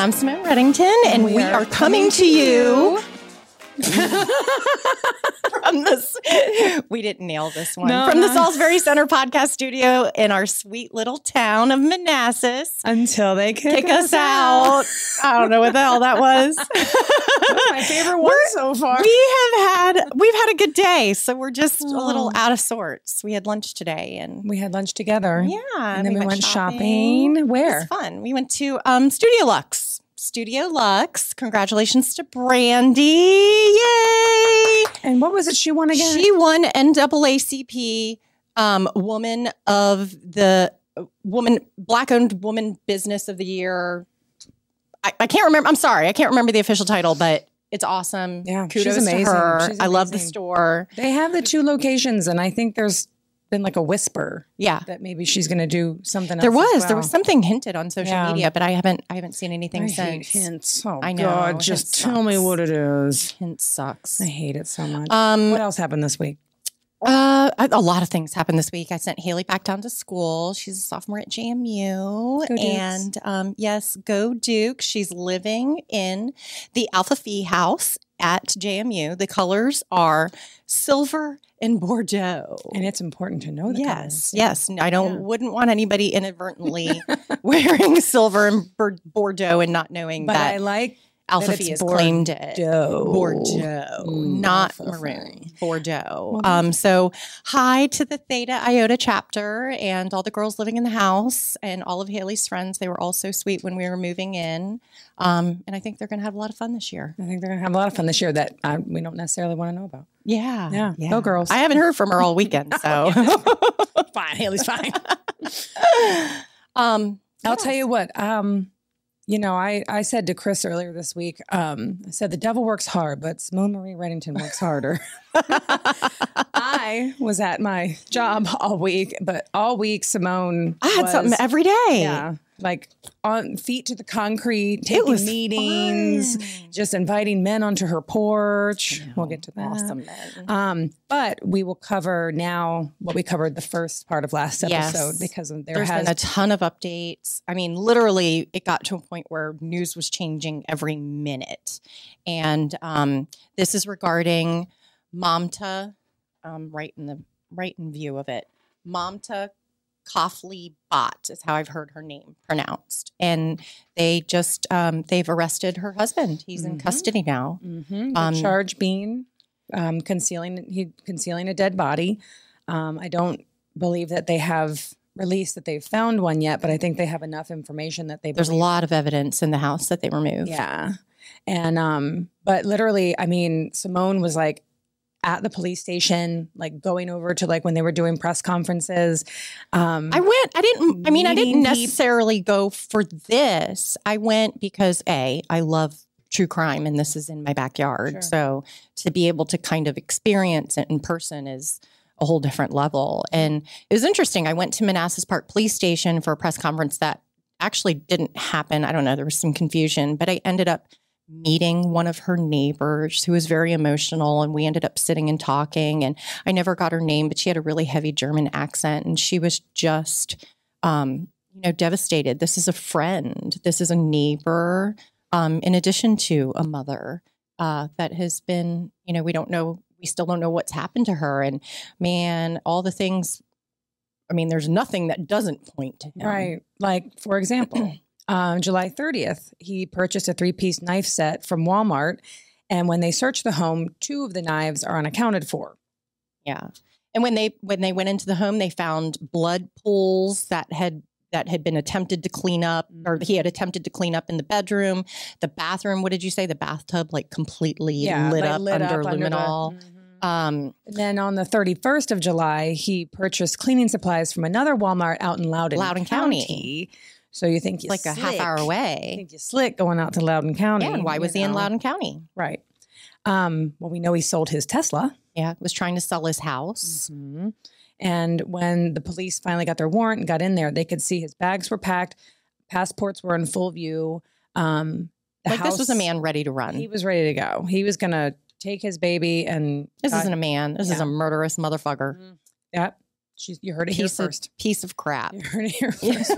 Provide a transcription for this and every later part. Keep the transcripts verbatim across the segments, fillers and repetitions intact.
I'm Simone Reddington, and we, we are, are coming, coming to you from this. We didn't nail this one. No, from no. the Salisbury Center podcast studio in our sweet little town of Manassas. Until they kick, kick us, us out. out. I don't know what the hell that was. That's my favorite one we're, so far. We have had, we've had a good day, so we're just oh. a little out of sorts. We had lunch today, and we had lunch together. Yeah, and then we, we went, went shopping. shopping. Where? It was fun. We went to um, Studio Lux. Studio Lux. Congratulations to Brandy. Yay. And what was it she won again? She won N double A C P um, Woman of the uh, Woman, Black-Owned Woman Business of the Year. I, I can't remember. I'm sorry. I can't remember the official title, but it's awesome. Yeah, kudos she's amazing. to her. She's amazing. I love the store. They have the two locations, and I think there's been like a whisper, yeah, that maybe she's going to do something else. There was, well. there was something hinted on social yeah. media, but I haven't, I haven't seen anything I since. Hate hints. Oh I know. God, just tell sucks. me what it is. Hint sucks. I hate it so much. Um, what else happened this week? Uh, a lot of things happened this week. I sent Haley back down to school. She's a sophomore at J M U. Go Dukes. And um, yes, go Duke. She's living in the Alpha Phi house at J M U. The colors are silver and Bordeaux. And it's important to know the yes, colors. Yes. I don't, yeah. wouldn't want anybody inadvertently wearing silver and Bordeaux and not knowing but that. I like Alpha Phi has Bordeaux. claimed it. Bordeaux, mm, not maroon. Bordeaux. Um, so hi to the Theta Iota chapter and all the girls living in the house and all of Haley's friends. They were all so sweet when we were moving in. Um, and I think they're going to have a lot of fun this year. I think they're going to have a lot of fun this year that uh, we don't necessarily want to know about. Yeah. Yeah. yeah. Go girls. I haven't heard from her all weekend, so. Fine. Haley's fine. um, I'll tell you what. Um, You know, I, I said to Chris earlier this week, um, I said, the devil works hard, but Simone Marie Reddington works harder. I was at my job all week, but all week Simone I had was, something every day. Yeah, like on feet to the concrete, taking meetings, fun. Just inviting men onto her porch. We'll get to that. Awesome men. Um, but we will cover now what we covered the first part of last episode yes. because there There's has been a ton of updates. I mean, literally, it got to a point where news was changing every minute. And um, this is regarding Mamta, um, right in the right in view of it. Mamta Koffly Bott is how I've heard her name pronounced. And they just, um, they've arrested her husband. He's mm-hmm. in custody now. Mm-hmm. Um, the charge being um, concealing, he, concealing a dead body. Um, I don't believe that they have released that they've found one yet, but I think they have enough information that they There's believe. a lot of evidence in the house that they removed. Yeah. And, um, but literally, I mean, Simone was like, at the police station, like going over to like when they were doing press conferences. Um, I went, I didn't, I mean, I didn't necessarily go for this. I went because A, I love true crime and this is in my backyard. Sure. So to be able to kind of experience it in person is a whole different level. And it was interesting. I went to Manassas Park Police Station for a press conference that actually didn't happen. I don't know. There was some confusion, but I ended up meeting one of her neighbors who was very emotional, and we ended up sitting and talking, and I never got her name, but she had a really heavy German accent, and she was just, um, you know, devastated. This is a friend. This is a neighbor, um, in addition to a mother uh, that has been, you know, we don't know, we still don't know what's happened to her. And man, all the things, I mean, there's nothing that doesn't point to him. Right. Like, for example, Um, July thirtieth, he purchased a three-piece knife set from Walmart. And when they searched the home, two of the knives are unaccounted for. Yeah. And when they when they went into the home, they found blood pools that had that had been attempted to clean up, or he had attempted to clean up in the bedroom. The bathroom, what did you say? The bathtub, like completely yeah, lit like up lit under up luminol. Under the, mm-hmm. Um, and then on the thirty-first of July, he purchased cleaning supplies from another Walmart out in Loudoun, Loudoun County. County. So you think you're like slick. a half hour away. You think you're slick going out to Loudoun County. Yeah, and why was he know. in Loudoun County? Right. Um, well, we know he sold his Tesla. Yeah, was trying to sell his house. Mm-hmm. And when the police finally got their warrant and got in there, they could see his bags were packed, passports were in full view. Um, the like house, this was a man ready to run. He was ready to go. He was going to take his baby and... This got, isn't a man. This yeah. is a murderous motherfucker. Mm-hmm. Yep. She's, you heard it here piece of first. piece of crap. You heard it here first.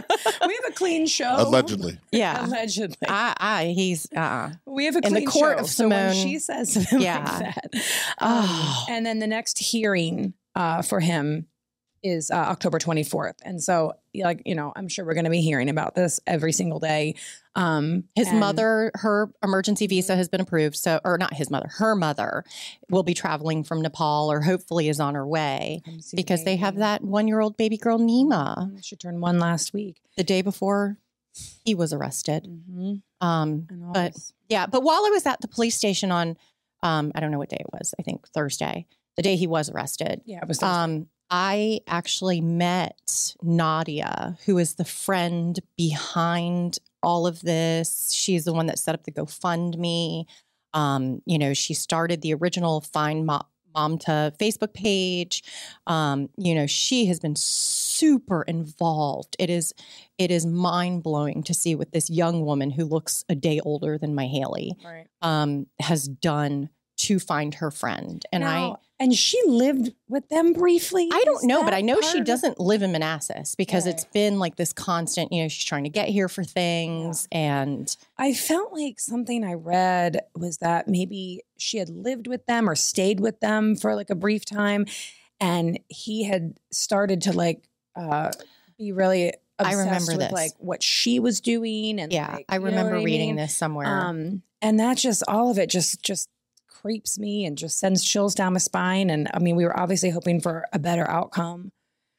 We have a clean show. Allegedly. Yeah, Allegedly. I, I he's uh, We have a In the clean court show. of So when Simone. she says something Yeah. like that. Um, Oh. And then the next hearing uh, for him is uh, October twenty-fourth. And so, like, you know, I'm sure we're going to be hearing about this every single day. Um, his and- mother, her emergency visa has been approved. So, or not his mother, her mother will be traveling from Nepal, or hopefully is on her way, Come see the because they have baby. that one-year-old baby girl Nima She turned one last week. the day before he was arrested. Mm-hmm. Um, And all But- this. yeah, but while I was at the police station on, um, I don't know what day it was. I think Thursday, the day he was arrested. Yeah, it was Thursday. Um, I actually met Nadia, who is the friend behind all of this. She's the one that set up the GoFundMe. Um, you know, she started the original Find Mo- Momta Facebook page. Um, you know, she has been super involved. It is, it is mind blowing to see what this young woman who looks a day older than my Haley Right. um, has done to find her friend. And I, Now, and she lived with them briefly. I don't Is know, but that I know she part of- doesn't live in Manassas, because Okay. it's been like this constant, you know, she's trying to get here for things. And I felt like something I read was that maybe she had lived with them or stayed with them for like a brief time, and he had started to like uh, be really I obsessed remember with this. like what she was doing, and yeah, like, I you know remember what reading mean? this somewhere. Um, and that just all of it just just creeps me and just sends chills down my spine. And I mean, we were obviously hoping for a better outcome.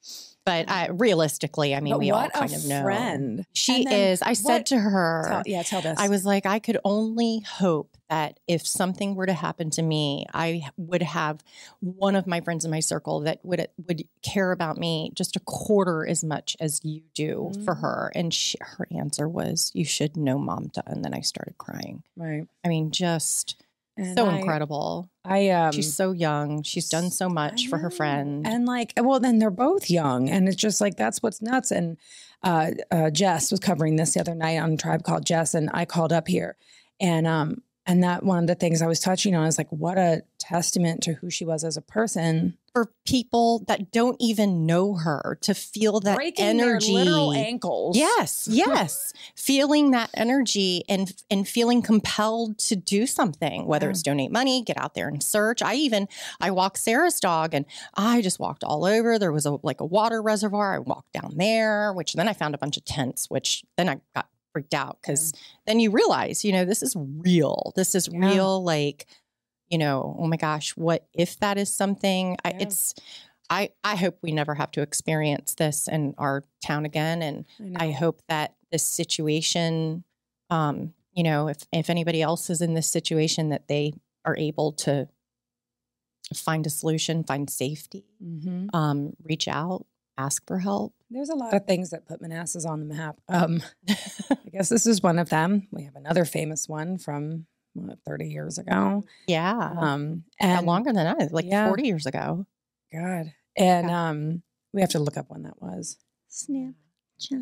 but I, realistically, I mean, But we all what kind a of know. friend. She And then is. I said what- to her, Tell, yeah, tell this. I was like, I could only hope that if something were to happen to me, I would have one of my friends in my circle that would would care about me just a quarter as much as you do for Mm. her. And she, her answer was, "You should know Momta." And then I started crying. right. I mean, just And so I- incredible. I um She's so young. She's done so much I for her know. friend. And like, well, then they're both young, and it's just like that's what's nuts. And uh, uh, Jess was covering this the other night on Tribe Called Jess, and I called up here, and um, and that one of the things I was touching on is like what a testament to who she was as a person, for people that don't even know her to feel that breaking energy. their literal ankles. Yes, yes. Feeling that energy and and feeling compelled to do something, whether Yeah. it's donate money, get out there and search. I even I walked Sarah's dog, and I just walked all over. There was a like a water reservoir. I walked down there, which then I found a bunch of tents, which then I got freaked out, because then you realize, you know, this is real. This is Yeah. real, like, you know, oh my gosh, what if that is something? I, Yeah. it's I, I hope we never have to experience this in our town again. And I know. I hope that this situation, um, you know, if, if anybody else is in this situation, that they are able to find a solution, find safety, Mhm. um, reach out, ask for help. There's a lot of things that put Manassas on the map. Um, I guess this is one of them. We have another famous one from what, thirty years ago. Yeah. Um, and and longer than that, like yeah. forty years ago. God. And Yeah. um, we have to look up when that was. Snap, chop.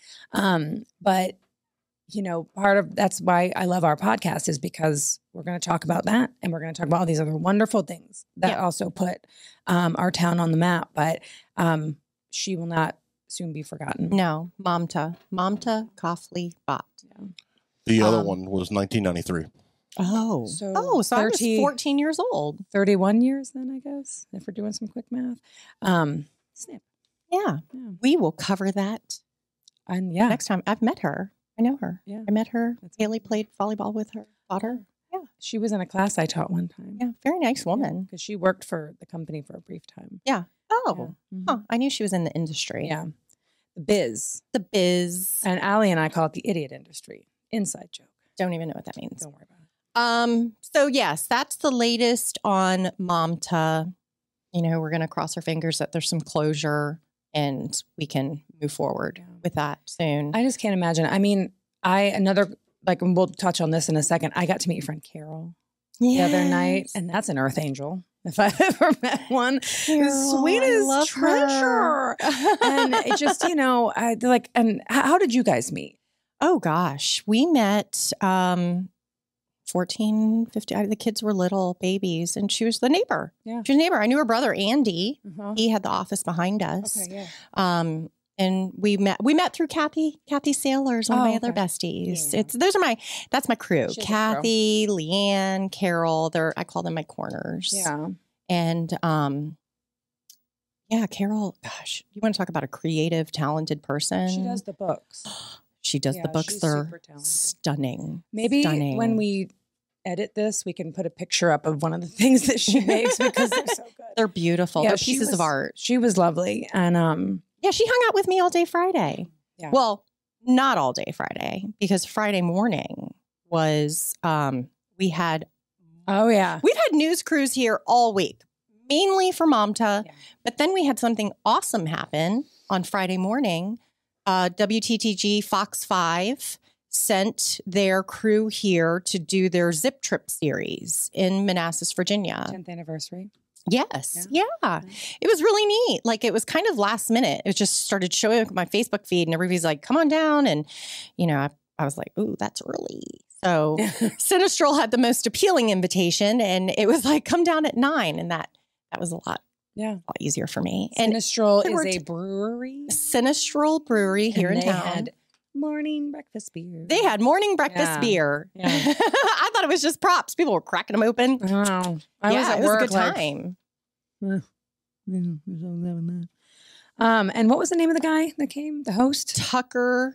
Um, but you know, part of that's why I love our podcast is because we're going to talk about that, and we're going to talk about all these other wonderful things that Yeah. also put um, our town on the map. But um, she will not soon be forgotten. No, Momta, Momta Coughley Bott. The other Um, one was nineteen ninety-three. Oh, So oh, so I was thirty fourteen years old. thirty-one years then, I guess, if we're doing some quick math. Um, snap. Yeah, Yeah. we will cover that And yeah, next time. I've met her. I know her. Yeah. I met her. That's Haley played volleyball with her daughter. she was in a class I taught one time. Yeah, very nice woman. Because she worked for the company for a brief time. Oh, Yeah. Mhm. huh. I knew she was in the industry. Yeah. The biz. The biz. And Allie and I call it the idiot industry. Inside joke. Don't even know what that means. Don't worry about it. Um, so yes, that's the latest on Momta. You know, we're going to cross our fingers that there's some closure and we can move forward Yeah. with that soon. I just can't imagine. I mean, I, another, like, and we'll touch on this in a second. I got to meet your friend Carol the other night, Yes. and that's an earth angel. If I've ever met one, Carol, the sweetest I love treasure. her. And it just, you know, I like, and how, how did you guys meet? Oh gosh, we met. Um, fourteen, fifteen. The kids were little babies, and she was the neighbor. Yeah. She was a neighbor. I knew her brother, Andy. Uh-huh. He had the office behind us. Okay, yeah. Um, and we met, we met through Kathy, Kathy Sailors, one Oh, of my other okay. besties. Yeah. It's, those are my, that's my crew. She's a Kathy, Leanne, Carol, they're, I call them my corners. Yeah. And, um, yeah, Carol, gosh, you want to talk about a creative, talented person? She does the books. She does Yeah, the books. she's They're super talented. stunning. Maybe stunning. when we edit this, we can put a picture up of one of the things that she makes because they're so good. They're beautiful. Yeah, They're she pieces was- of art. She was lovely. And um, Yeah, she hung out with me all day Friday. Yeah. Well, not all day Friday, because Friday morning was, um, we had, oh, yeah. we've had news crews here all week, mainly for Momta, Yeah. but then we had something awesome happen on Friday morning. Uh, W T T G Fox five sent their crew here to do their Zip Trip series in Manassas, Virginia. tenth anniversary. Yes. Yeah. Yeah. It was really neat. Like it was kind of last minute. It just started showing up on my Facebook feed and everybody's like, come on down. And, you know, I, I was like, ooh, that's early. So Sinistral had the most appealing invitation and it was like, come down at nine. And that, that was a lot, Yeah. a lot easier for me. And Sinistral it is worked. a brewery Sinistral Brewery here and in they town. had morning breakfast beer. They had morning breakfast Yeah. beer. Yeah. I thought it was just props. People were cracking them open. Oh, I yeah, was at it was work a good like, time. Um, and what was the name of the guy that came? The host? Tucker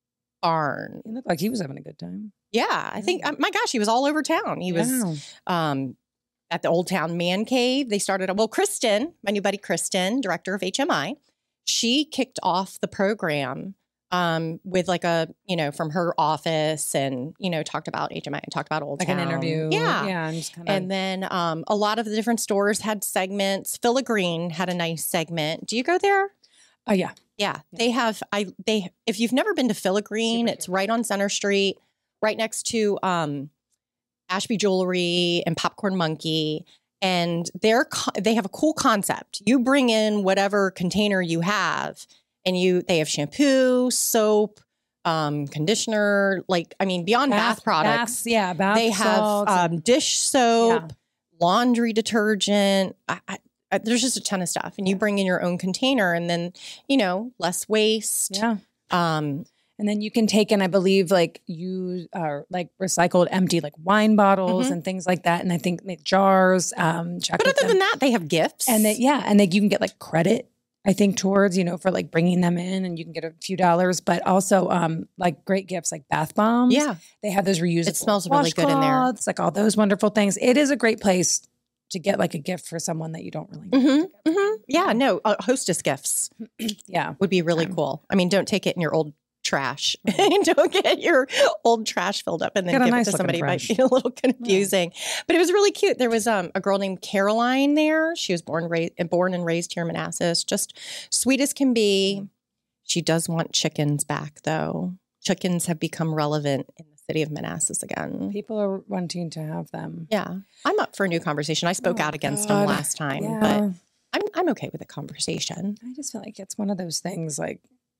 Barn. He looked like he was having a good time. Yeah, I think, uh, my gosh, he was all over town. He was Wow. um, at the Old Town Man Cave. They started, well, Kristen, my new buddy Kristen, director of H M I, she kicked off the program um, with like a, you know, from her office and, you know, talked about H M I and talked about Old like Town. an interview. Yeah. Yeah. And just kind of. And then um, a lot of the different stores had segments. Filigreen had a nice segment. Do you go there? oh, yeah. Yeah, they have. I they if you've never been to Filigreen, Super it's cute. right on Center Street, right next to um, Ashby Jewelry and Popcorn Monkey, and they're co- they have a cool concept. You bring in whatever container you have, and you they have shampoo, soap, um, conditioner, like I mean beyond bath, products. Baths, yeah. Bath They have salts. um, dish soap, Yeah. laundry detergent. I, I, I, there's just a ton of stuff, and you bring in your own container, and then you know less waste. yeah. Um, And then you can take in, I believe, like you are like recycled, empty, like wine bottles Mhm. and things like that. And I think make jars. Um, but chocolate other than that, they have gifts. and they, yeah, and like you can get like credit. I think towards you know for like bringing them in, and you can get a few dollars. But also, um, like great gifts like bath bombs. yeah, they have those reusable. It smells really good in there. washcloths, like all those wonderful things. It is a great place to get like a gift for someone that you don't really know. hmm hmm yeah. No, uh, hostess gifts Yeah. would be really Um, cool. I mean, don't take it in your old trash. don't get your old trash filled up and then Get a give nice it to looking somebody. Might trash. be a little confusing, but it was really cute. There was um, a girl named Caroline there. She was born raised born and raised here in Manassas. Just sweet as can be. She does want chickens back though. Chickens have become relevant in the city of Manassas again. People are wanting to have them. Yeah, I'm up for a new conversation. I spoke Oh, out against God. them last time, Yeah. but I'm I'm okay with the conversation. I just feel like it's one of those things like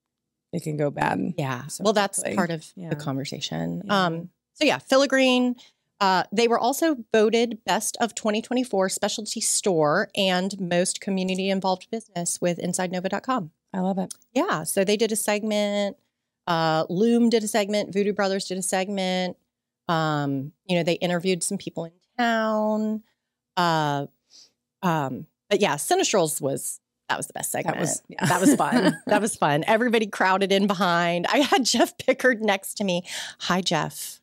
it can go bad. Yeah. So well, that's quickly. part of Yeah. the conversation. Yeah. Um, so yeah, Filigreen. Uh, they were also voted best of twenty twenty-four specialty store and most community involved business with inside nova dot com. I love it. Yeah. So they did a segment. Uh, Loom did a segment. Voodoo Brothers did a segment. Um, you know, they interviewed some people in town. Uh, um, but yeah, Sinistrals was that was the best segment. That was yeah. That was fun. That was fun. Everybody crowded in behind. I had Jeff Pickard next to me. Hi, Jeff.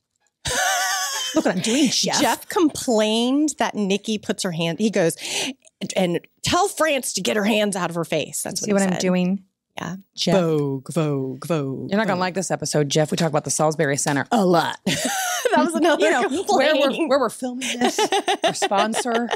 Look what I'm doing, Jeff. Jeff complained that Nikki puts her hand. He goes, and tell France to get her hands out of her face. That's See what, what he I'm said. doing? Yeah. Jeff. Vogue, Vogue, Vogue. You're not gonna like this episode, Jeff. We talk about the Salisbury Center a lot. That was another you know where we're complaint. where we're filming this. Our sponsor.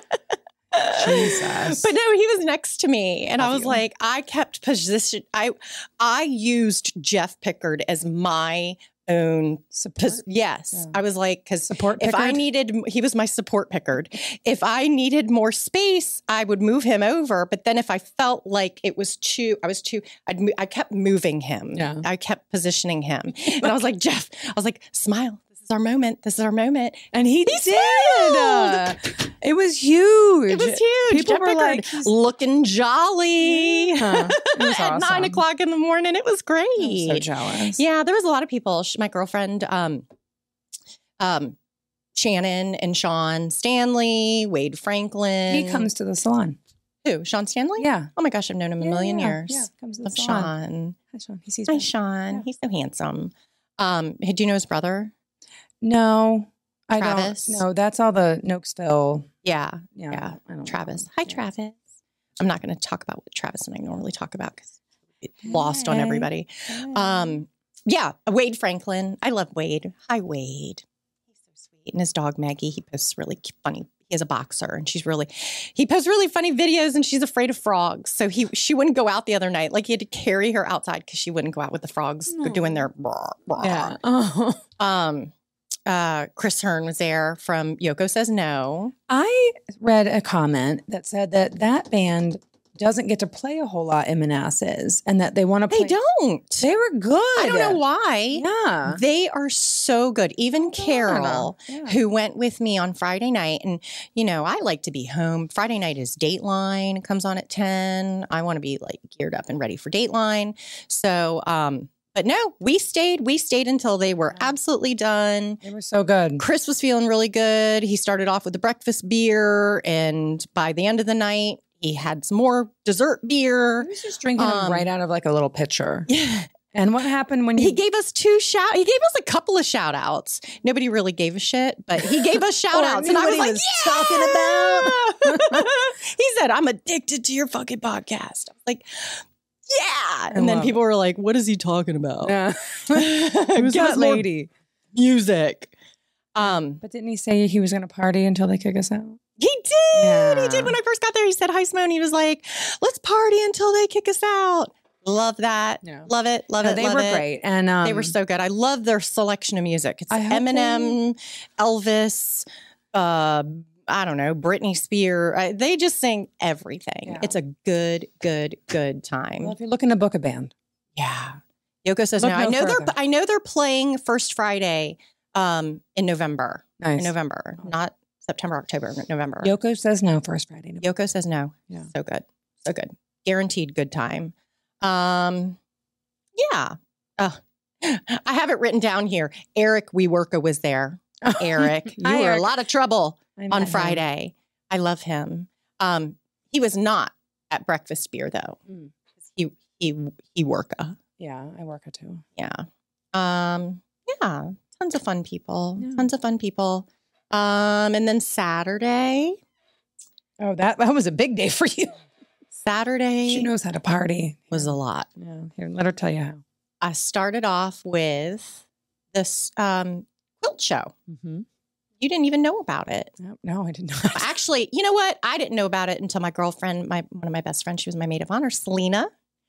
Jesus. But no, he was next to me, and Love I was you. like, I kept position. I I used Jeff Pickard as my own. Support. Pos- yes, Yeah. I was like, because Support if I Pickard? needed, he was my support Pickard. If I needed more space, I would move him over. But then if I felt like it was too, I was too, I'd I kept moving him. Yeah. I kept positioning him, and I was like, Jeff, I was like, smile. This is our moment. This is our moment. And he, He did. Uh, it was huge. It was huge. People Jeff were Pickard like, he's- looking jolly Yeah. It was at awesome. nine o'clock in the morning. It was great. I was so jealous. Yeah, there was a lot of people. Sh- My girlfriend, um, um, Shannon and Sean Stanley, Wade Franklin. He comes to the salon. Who? Sean Stanley? Yeah. Oh my gosh, I've known him a Yeah, million yeah, years. Yeah, comes to the Love salon. Sean. Hi, Sean. He sees Hi, me. Sean. Yeah. He's so handsome. Um, hey, do you know his brother? No, I Travis? don't. No, that's all the Nokesville. Yeah, Yeah. Yeah. I don't Travis. know. Hi, Yeah. Travis. I'm not going to talk about what Travis and I normally talk about because it's lost on Hey. everybody. Yeah. Um, yeah, Wade Franklin. I love Wade. Hi, Wade. He's so sweet. And his dog Maggie. He posts really cu- funny. He has a boxer, and she's really. He posts really funny videos, and she's afraid of frogs. So he she wouldn't go out the other night. Like he had to carry her outside because she wouldn't go out with the frogs No. doing their. Brr, brr. yeah. Oh. Um. Uh. Chris Hearn was there from Yoko Says No. I read a comment that said that that band doesn't get to play a whole lot in Manassas, and that they want to play. They don't. They were good. I don't know why. Yeah. They are so good. Even Carol, Yeah. who went with me on Friday night, and you know, I like to be home. Friday night is Dateline. It comes on at ten. I want to be like geared up and ready for Dateline. So, um, but no, we stayed. We stayed until they were absolutely done. They were so good. Chris was feeling really good. He started off with the breakfast beer, and by the end of the night, he had some more dessert He beer. was just drinking them Um, right out of like a little pitcher. Yeah. And what happened when you? He gave us two shout. He gave us a couple of shout outs. Nobody really gave a shit, but he gave us shout outs, and I was like, talking about. He said, "I'm addicted to your fucking podcast." I was like, "Yeah," and then love people were like, "What is he talking about?" Yeah. it was Gut more lady. music. Um, But didn't he say he was going to party until they kick us out? he did. Yeah. He did. When I first got there, he said, "Hi, Simone." He was like, "Let's party until they kick us out." Love that. Yeah. Love it. Love No, it. they love were it. great, and um, They were so good. I love their selection of music. It's I hope Eminem, Elvis, uh, I don't know, Britney Spears. Uh, they just sing everything. Yeah. It's a good, good, good time. Well, if you're looking to book a band, Yeah. Yoko Says Look no. I no know they're further. I know they're playing First Friday um, in November. nice. In November, not September, October, November. Yoko says no first Friday. Yoko Says no. Yeah. So good. So good. Guaranteed good time. Um, yeah. Uh, I have it written down here. Eric WeWorka was there. Eric, you Hi, were Eric. a lot of trouble I met on him. Friday. I love him. Um, he was not at breakfast beer though. Mm. He he he worka. Yeah, I work it too. Yeah. Um, yeah. Tons of fun people. Yeah. Tons of fun people. Um, and then Saturday. Oh, that that was a big day for you. Saturday She knows how to party. was a lot. Yeah, here, let her tell you how. I started off with this um, quilt show. Mm-hmm. You didn't even know about it. No, no, I did not. Actually, you know what? I didn't know about it until my girlfriend, my one of my best friends, she was my maid of honor, Selena.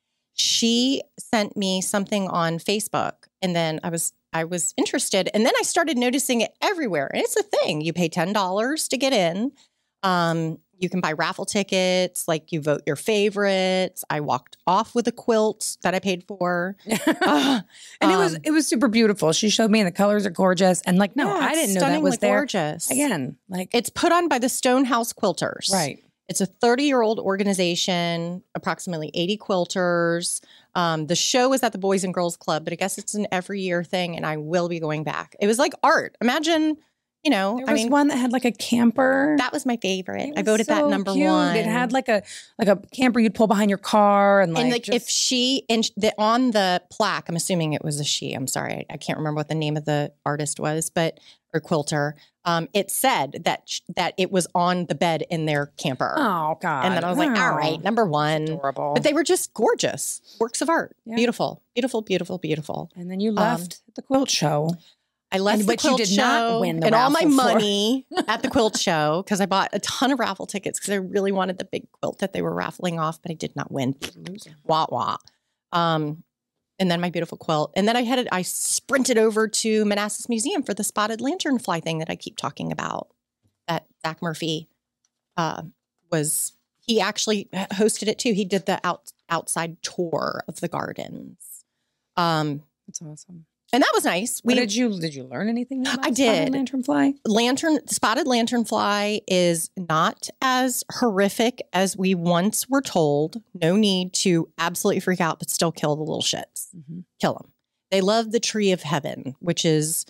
She sent me something on Facebook, and then I was I was interested, and then I started noticing it everywhere. And it's a thing. You pay ten dollars to get in. Um, you can buy raffle tickets, like you vote your favorites. I walked off with a quilt that I paid for. Uh, and it was um, it was super beautiful. She showed me, and the colors are gorgeous. And like, no, yeah, I it's didn't know that stunningly was there. gorgeous. Again, like It's put on by the Stonehouse Quilters. right. It's a thirty-year-old organization, approximately eighty quilters. Um, the show was at the Boys and Girls Club, but I guess it's an every year thing, and I will be going back. It was like art. Imagine, you know, There I was mean, one that had like a camper. that was my favorite. It I was voted that so number cute. one. It had like a like a camper you'd pull behind your car, and like, and like just, if she and the on the plaque, I'm assuming it was a she. I'm sorry, I, I can't remember what the name of the artist was, but or quilter. Um, it said that sh- that it was on the bed in their camper. oh god, And then I was like, Oh, all right, number one. adorable. But they were just gorgeous works of art. Yeah. Beautiful, beautiful, beautiful, beautiful. and then you left the quilt show. I left And- the but you quilt did show not win the and all my raffle for- money at the quilt show because I bought a ton of raffle tickets because I really wanted the big quilt that they were raffling off, but I did not win. Wah wah. Um, and then my beautiful quilt, and then I headed. I sprinted over to Manassas Museum for the spotted lanternfly thing that I keep talking about. That Zach Murphy uh, was. He actually hosted it too. He did the out outside tour of the gardens. Um, That's awesome. And that was nice. We, did you did you learn anything about I did. Spotted lanternfly? Lantern spotted lanternfly is not as horrific as we once were told. No need to absolutely freak out, but still kill the little shits. Mm-hmm. Kill them. They love the tree of heaven, which is,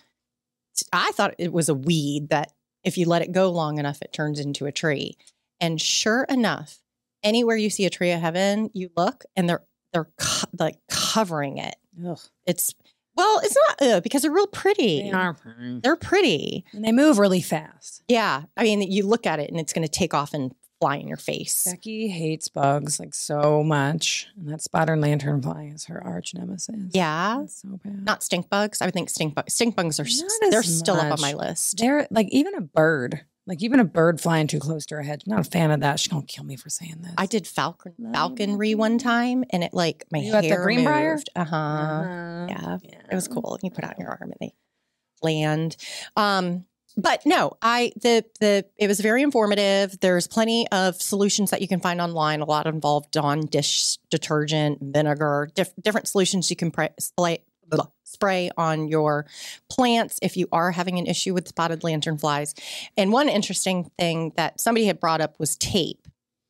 I thought it was a weed that if you let it go long enough, it turns into a tree. And sure enough, anywhere you see a tree of heaven, you look and they're they're co- like covering it. Ugh. It's Well, it's not uh, because they're real pretty. They are pretty. They're pretty. And they move really fast. Yeah. I mean, you look at it and it's going to take off and fly in your face. Becky hates bugs like so much. And that spotted lanternfly is her arch nemesis. Yeah. That's so bad. Not stink bugs. I would think stink bugs. Stink bugs are, Not they're as still up much. on my list. They're like even a bird. Like even a bird flying too close to her head. Not a fan of that. She's going to kill me for saying this. I did falcon falconry one time and it like my you hair at the Greenbrier? moved. Uh-huh. uh-huh. Yeah. yeah. It was cool. You put it on your arm and they land. Um, but no, I the the it was very informative. There's plenty of solutions that you can find online. A lot involved Dawn dish detergent, vinegar, diff- different solutions you can pre- spray, blah, spray on your plants if you are having an issue with spotted lanternflies. And one interesting thing that somebody had brought up was tape.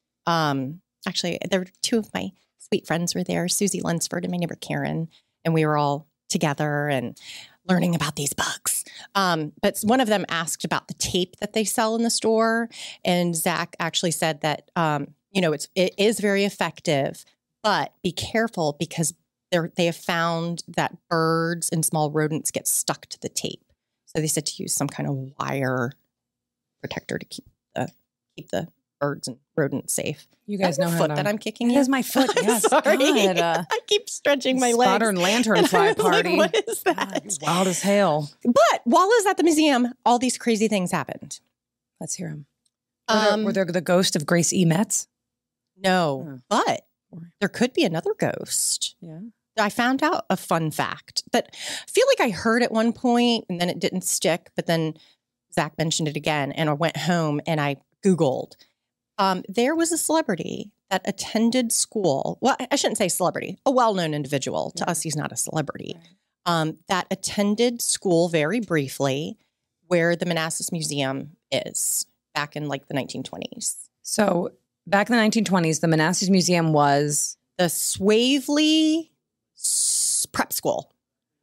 Um, actually, there were two of my sweet friends were there, Susie Lunsford and my neighbor Karen, and we were all together and learning about these bugs. Um, but one of them asked about the tape that they sell in the store. And Zach actually said that, um, you know, it's, it is very effective, but be careful because they're, they have found that birds and small rodents get stuck to the tape. So they said to use some kind of wire protector to keep the, keep the birds and rodents safe. You guys That's know my how foot to... that I'm kicking It you. is my foot. Yes, Sorry. God, uh, I keep stretching my Spotted legs. lanternfly party. Like, what is that? God, wild as hell. But while I was at the museum, all these crazy things happened. Let's hear them. Were, Um, there, were there the ghost of Grace E. Metz? No, Oh. but there could be another ghost. Yeah. I found out a fun fact that I feel like I heard at one point and then it didn't stick, but then Zach mentioned it again and I went home and I Googled. Um, there was a celebrity that attended school. Well, I shouldn't say celebrity, a well-known individual. To Yeah. us, he's not a celebrity. Right. Um, that attended school very briefly where the Manassas Museum is back in like the nineteen twenties. So back in the nineteen twenties, the Manassas Museum was... The Swavely S- Prep School.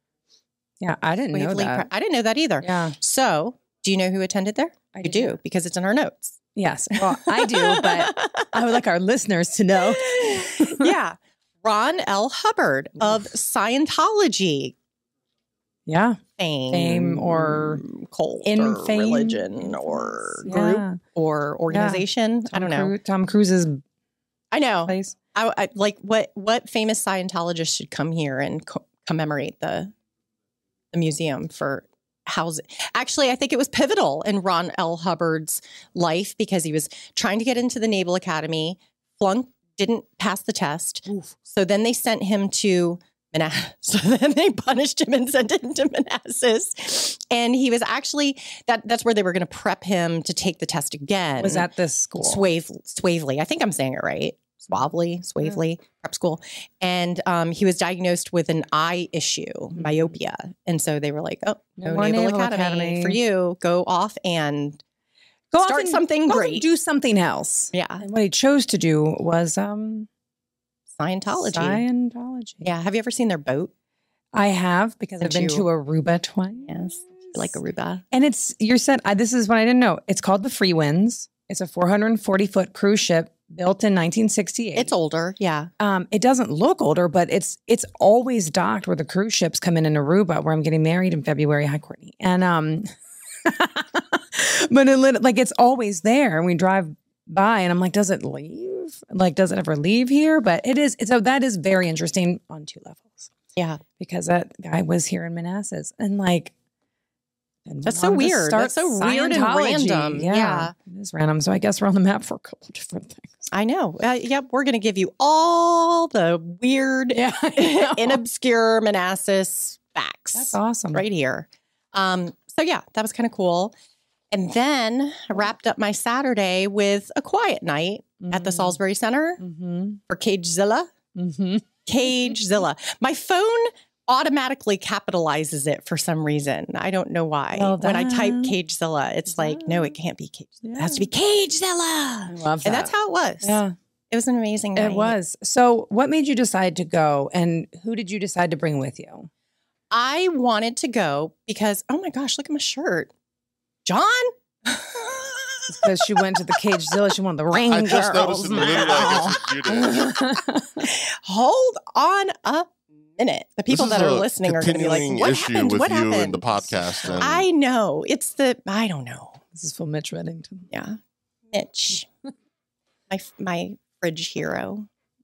Yeah, I didn't know Swavely that. Prep- I didn't know that either. Yeah. So do you know who attended there? I You did do not. because it's in our notes. Yes. Well, I do, but I would like our listeners to know. Yeah. Ron L. Hubbard of Scientology Yeah. fame, Fame or cult in or fame, religion or influence. group Yeah. or organization. I don't know. Cru- Tom Cruise's I know. place. I, I like what what famous Scientologist should come here and co- commemorate the the museum for housing. Actually, I think it was pivotal in Ron L. Hubbard's life because he was trying to get into the Naval Academy, flunked, didn't pass the test. Oof. So then they sent him to Manassas. So then they punished him and sent him to Manassas. And he was actually that that's where they were going to prep him to take the test again. Was at this school. Swave, Swavely. I think I'm saying it right. Swavely, Swavely, yeah. Prep school. And um, he was diagnosed with an eye issue, myopia. And so they were like, oh, no, More Naval, Naval Academy, Academy. for you. Go off and Go off start and- something go off great. and do something else. Yeah. And what he chose to do was um, Scientology. Scientology. Yeah. Have you ever seen their boat? I have because I've Did been you- to Aruba twice. Yes. Like Aruba. And it's, you said, I, this is what I didn't know. It's called the Free Winds. It's a four hundred forty foot cruise ship built in nineteen sixty-eight. It's older. Yeah. Um, it doesn't look older, but it's it's always docked where the cruise ships come in in Aruba, where I'm getting married in February. Hi, Courtney. And um, but it, lit- like it's always there, and we drive by, and I'm like, does it leave? Like, does it ever leave here? But it is. So that is very interesting on two levels. Yeah. Because that guy was here in Manassas, and like. And That's went so on to weird. start That's so weird and Scientology. random. Yeah, Yeah. it is random. So I guess we're on the map for a couple different things. I know. Uh, yep. We're going to give you all the weird Yeah, and obscure Manassas facts. That's awesome. Right here. Um, so yeah, that was kind of cool. And then I wrapped up my Saturday with a quiet night at the Mhm. Salisbury Center Mm-hmm. for Cagezilla. Mm-hmm. Cagezilla. My phone automatically capitalizes it for some reason. I don't know why. Well, when I type that- Cagezilla, it's like, no, it can't be Cagezilla. It has to be I Cagezilla. love that. And that's how it was. Yeah, It was an amazing night. it was. So what made you decide to go, and who did you decide to bring with you? I wanted to go because, oh my gosh, look at my shirt. John? Because she went to the Cagezilla. She wanted the ring I just girls. noticed it literally like you did. Hold on a minute. The people This that is are a listening are going to be like, continuing what issue happened? with What you happened? in the podcast. And I know. It's the, I don't know. This is for Mitch Reddington. Yeah. Mitch. my my fridge hero.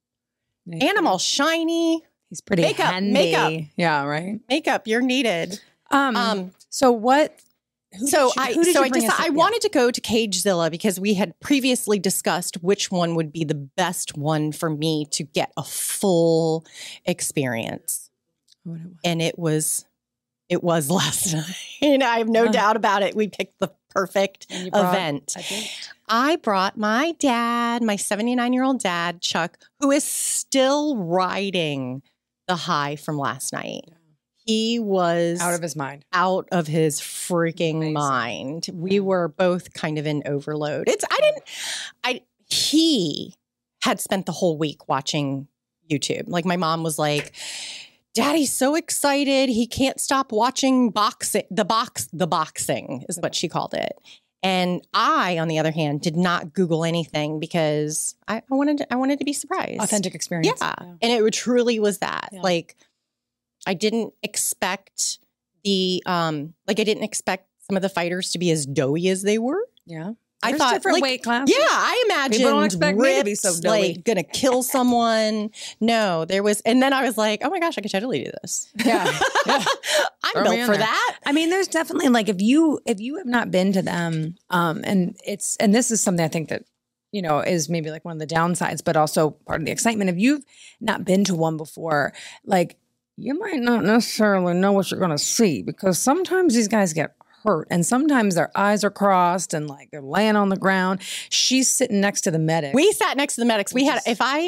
Animal shiny. He's pretty Makeup, handy. makeup. Yeah, right. Makeup, you're needed. Um, Um, so what? Who so did you, I who did so you I bring just us I with? Yeah. wanted to go to Cagezilla because we had previously discussed which one would be the best one for me to get a full experience. What it was. And it was it was last night. And I have no Huh. doubt about it. We picked the perfect And you brought event. a date? I brought my dad, my seventy-nine-year-old dad, Chuck, who is still riding the high from last night. He was Out of his mind. out of his freaking Amazing. mind. We Yeah. were both kind of in overload. It's I didn't I he had spent the whole week watching YouTube. Like my mom was like, Daddy's so excited. He can't stop watching boxing the box the boxing is what she called it. And I, on the other hand, did not Google anything because I, I wanted to, I wanted to be surprised. Authentic experience. Yeah. And it truly was that. Yeah. Like, I didn't expect the, um, like, I didn't expect some of the fighters to be as doughy as they were. Yeah. I There's thought, different like, weight classes. Yeah, I imagined don't expect me to be ripped, so doughy. like, gonna kill someone. No, there was, and then I was like, oh my gosh, I could totally do this. Yeah. Yeah. I'm Throw me built in for there. that. I mean, there's definitely like if you if you have not been to them, um, and it's and this is something I think that you know is maybe like one of the downsides, but also part of the excitement. If you've not been to one before, like you might not necessarily know what you're going to see because sometimes these guys get hurt and sometimes their eyes are crossed and like they're laying on the ground. She's sitting next to the medic. We sat next to the medics. We Which had, is- if I,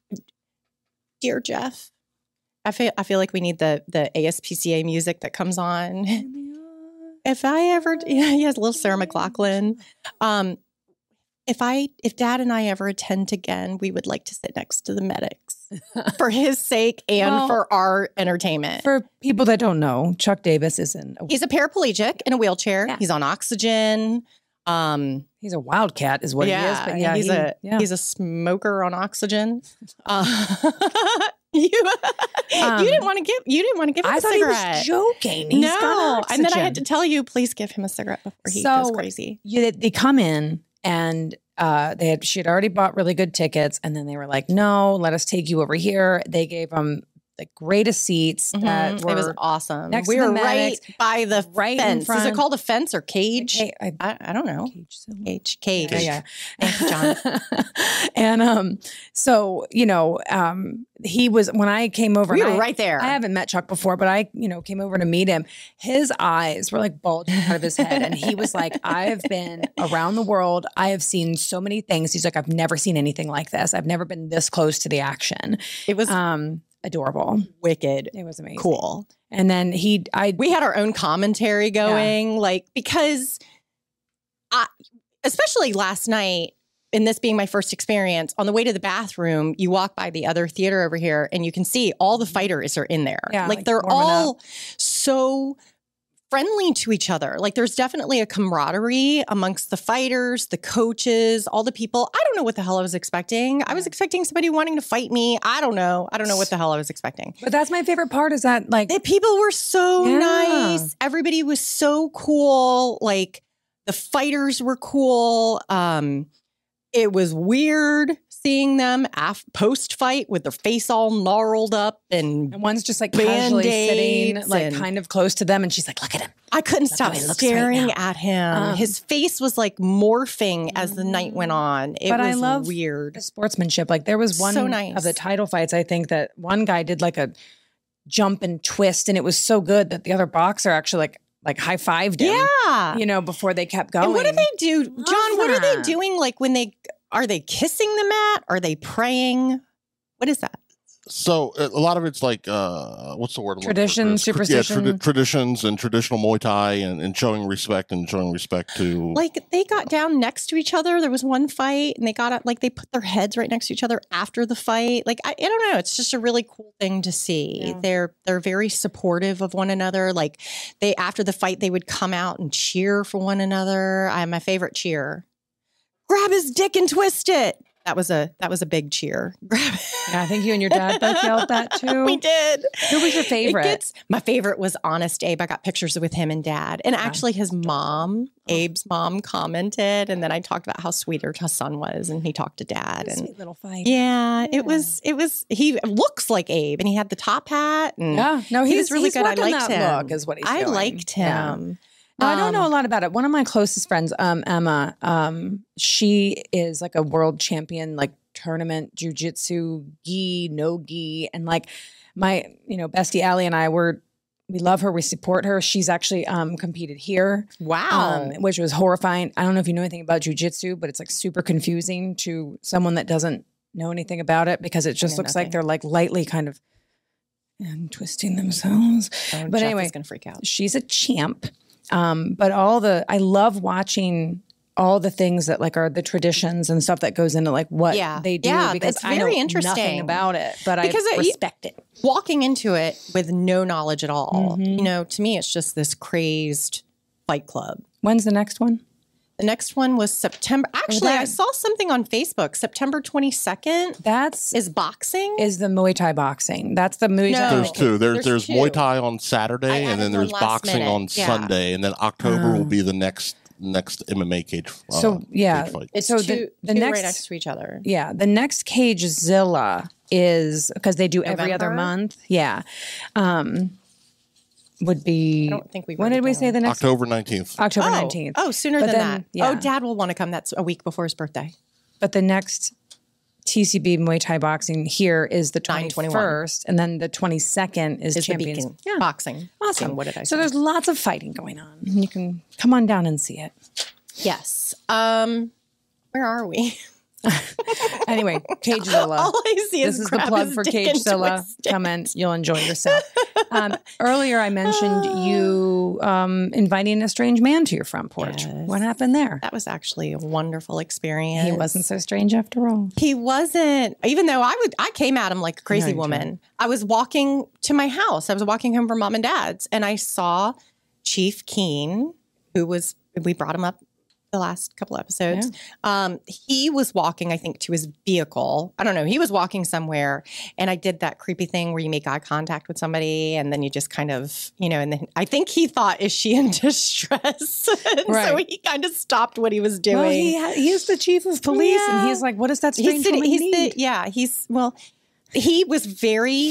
dear Jeff, I feel, I feel like we need the, the A S P C A music that comes on. If I ever, yeah, he has a little Sarah McLachlan. Um, if I, if Dad and I ever attend again, we would like to sit next to the medics for his sake and Well, for our entertainment. For people that don't know, Chuck Davis is in. He's a paraplegic in a wheelchair. Yeah. He's on oxygen. Um, He's a wildcat, is what yeah, he is. But yeah, he's he- a yeah. he's a smoker on oxygen. Uh, you Um, you didn't want to give you didn't want to give him I a thought cigarette. he was joking. He's no, got and then I had to oxygen. tell you, please give him a cigarette before he So- goes crazy. Yeah, they come in and uh, they had she had already bought really good tickets, and then they were like, "No, let us take you over here." They gave them the greatest seats that Mhm. were It was awesome. next we to the were right medics, by the right in fence. Is front. it called a fence or cage? Hey, I- I, I don't know. Cage, so- Cage, cage. Yeah, yeah. Thank you, John. and um, so you know, um, he was when I came over. We and were I- right there. I haven't met Chuck before, but I, you know, came over to meet him. His eyes were like bulging out of his head. And he was like, I have been around the world. I have seen so many things. He's like, I've never seen anything like this. I've never been this close to the action. It was Um, adorable. wicked. It was amazing. Cool. And then he, I, We had our own commentary going, like, because I, especially last night, and this being my first experience, on the way to the bathroom, you walk by the other theater over here and you can see all the fighters are in there. Yeah, like, like they're warming all so friendly to each other. Like there's definitely a camaraderie amongst the fighters, the coaches, all the people. I don't know what the hell I was expecting. I was expecting somebody wanting to fight me. I don't know. I don't know what the hell I was expecting. but that's my favorite part is that like, The people were so Yeah. nice. Everybody was so cool. Like the fighters were cool. Um, it was weird seeing them af- post fight with their face all gnarled up, and and one's just like casually sitting Band-Aids like and- kind of close to them. And she's like, look at him. I couldn't Look stop how he looks right staring now. at him. Um, His face was like morphing as the night went on. It But was I love weird. The sportsmanship. Like there was one So nice. of the title fights, I think that one guy did like a jump and twist, and it was so good that the other boxer actually like like high fived him. Yeah. You know, before they kept going. And what do they do, Love John? What are they that. doing? Like when they are they kissing the mat? Are they praying? What is that? So a lot of it's like uh, what's the word? I'm looking for, Tradition, Chris? superstition. Yeah, tradi- traditions and traditional Muay Thai and, and showing respect and showing respect to. Like they got down next to each other. There was one fight, and they got up like they put their heads right next to each other after the fight. Like I, I don't know. It's just a really cool thing to see. Yeah. They're they're very supportive of one another. Like they after the fight, they would come out and cheer for one another. I my favorite cheer. Grab his dick and twist it. That was a that was a big cheer. Grab it. Yeah, I think you and your dad both yelled that too. We did. Who was your favorite? It gets- my favorite was Honest Abe. I got pictures with him and dad. And actually his mom, Abe's mom, commented. And then I talked about how sweet her son was. And he talked to dad. A And sweet little fight. yeah, Yeah. it was, it was, he looks like Abe. And he had the top hat. And Yeah, no, he he's was really he's good. I working liked that him. look is what he's I doing. liked Yeah. him. No, I don't know a Um, lot about it. One of my closest friends, um, Emma, um, she is like a world champion, like tournament jujitsu, gi, no gi, and like my, you know, bestie Allie and I were, we love her, we support her. She's actually um, competed here, Wow. um, which was horrifying. I don't know if you know anything about jujitsu, but it's like super confusing to someone that doesn't know anything about it because it just know looks nothing. like they're like lightly kind of and twisting themselves. Oh, but Jeff anyway, is going to freak out. she's a champ. Um, but all the, I love watching all the things that like are the traditions and stuff that goes into like what Yeah. they do Yeah, because it's I know very nothing interesting. about it, but Because I it- respect it. Walking into it with no knowledge at all, Mhm. you know, to me, it's just this crazed fight club. When's the next one? The next one was September. Actually, that- I saw something on Facebook. September twenty-second That's is boxing. is the Muay Thai boxing. That's the Muay Thai. No. There's two. There's There's there's, two. Muay Thai on Saturday, I and added then one there's last boxing minute. on Yeah. Sunday, and then October Oh. will be the next next M M A cage. Uh, So, yeah. cage fight. it's so two, the- the two next- right next to each other. Yeah, the next Cagezilla is because they do every other November? month. Yeah, um, would be. I don't think we When wrote did it we down. say the next? October nineteenth. October Oh, nineteenth. oh, sooner But than then- that. yeah. Oh, Dad will want to come. That's a week before his birthday. But the next T C B Muay Thai boxing here is the nine twenty-one. twenty-first, and then the twenty-second is, Is the Champions. Beacon Yeah, boxing? awesome. Beacon, What did I so say? there's lots of fighting going on. You can come on down and see it. Yes. Um, where are we? Anyway, Cagezilla. All I see This is, is the grab plug his for dick and Cagezilla. twist it. Come in, you'll enjoy yourself. Um, earlier, I mentioned you um, inviting a strange man to your front porch. Yes. What happened there? That was actually a wonderful experience. He wasn't so strange after all. He wasn't. Even though I would, I came at him like a crazy you woman. I was walking to my house. I was walking home from mom and dad's, and I saw Chief Keen, who was. We brought him up the last couple episodes. Um, he was walking, I think, to his vehicle. I don't know. He was walking somewhere, and I did that creepy thing where you make eye contact with somebody, and then you just kind of, you know. And then I think he thought, "Is she in distress?" And so Right. he kind of stopped what he was doing. Well, he ha- he's the chief of police, Yeah. and he's like, "What does that strange he's the, woman he's need?" the yeah he's well he was very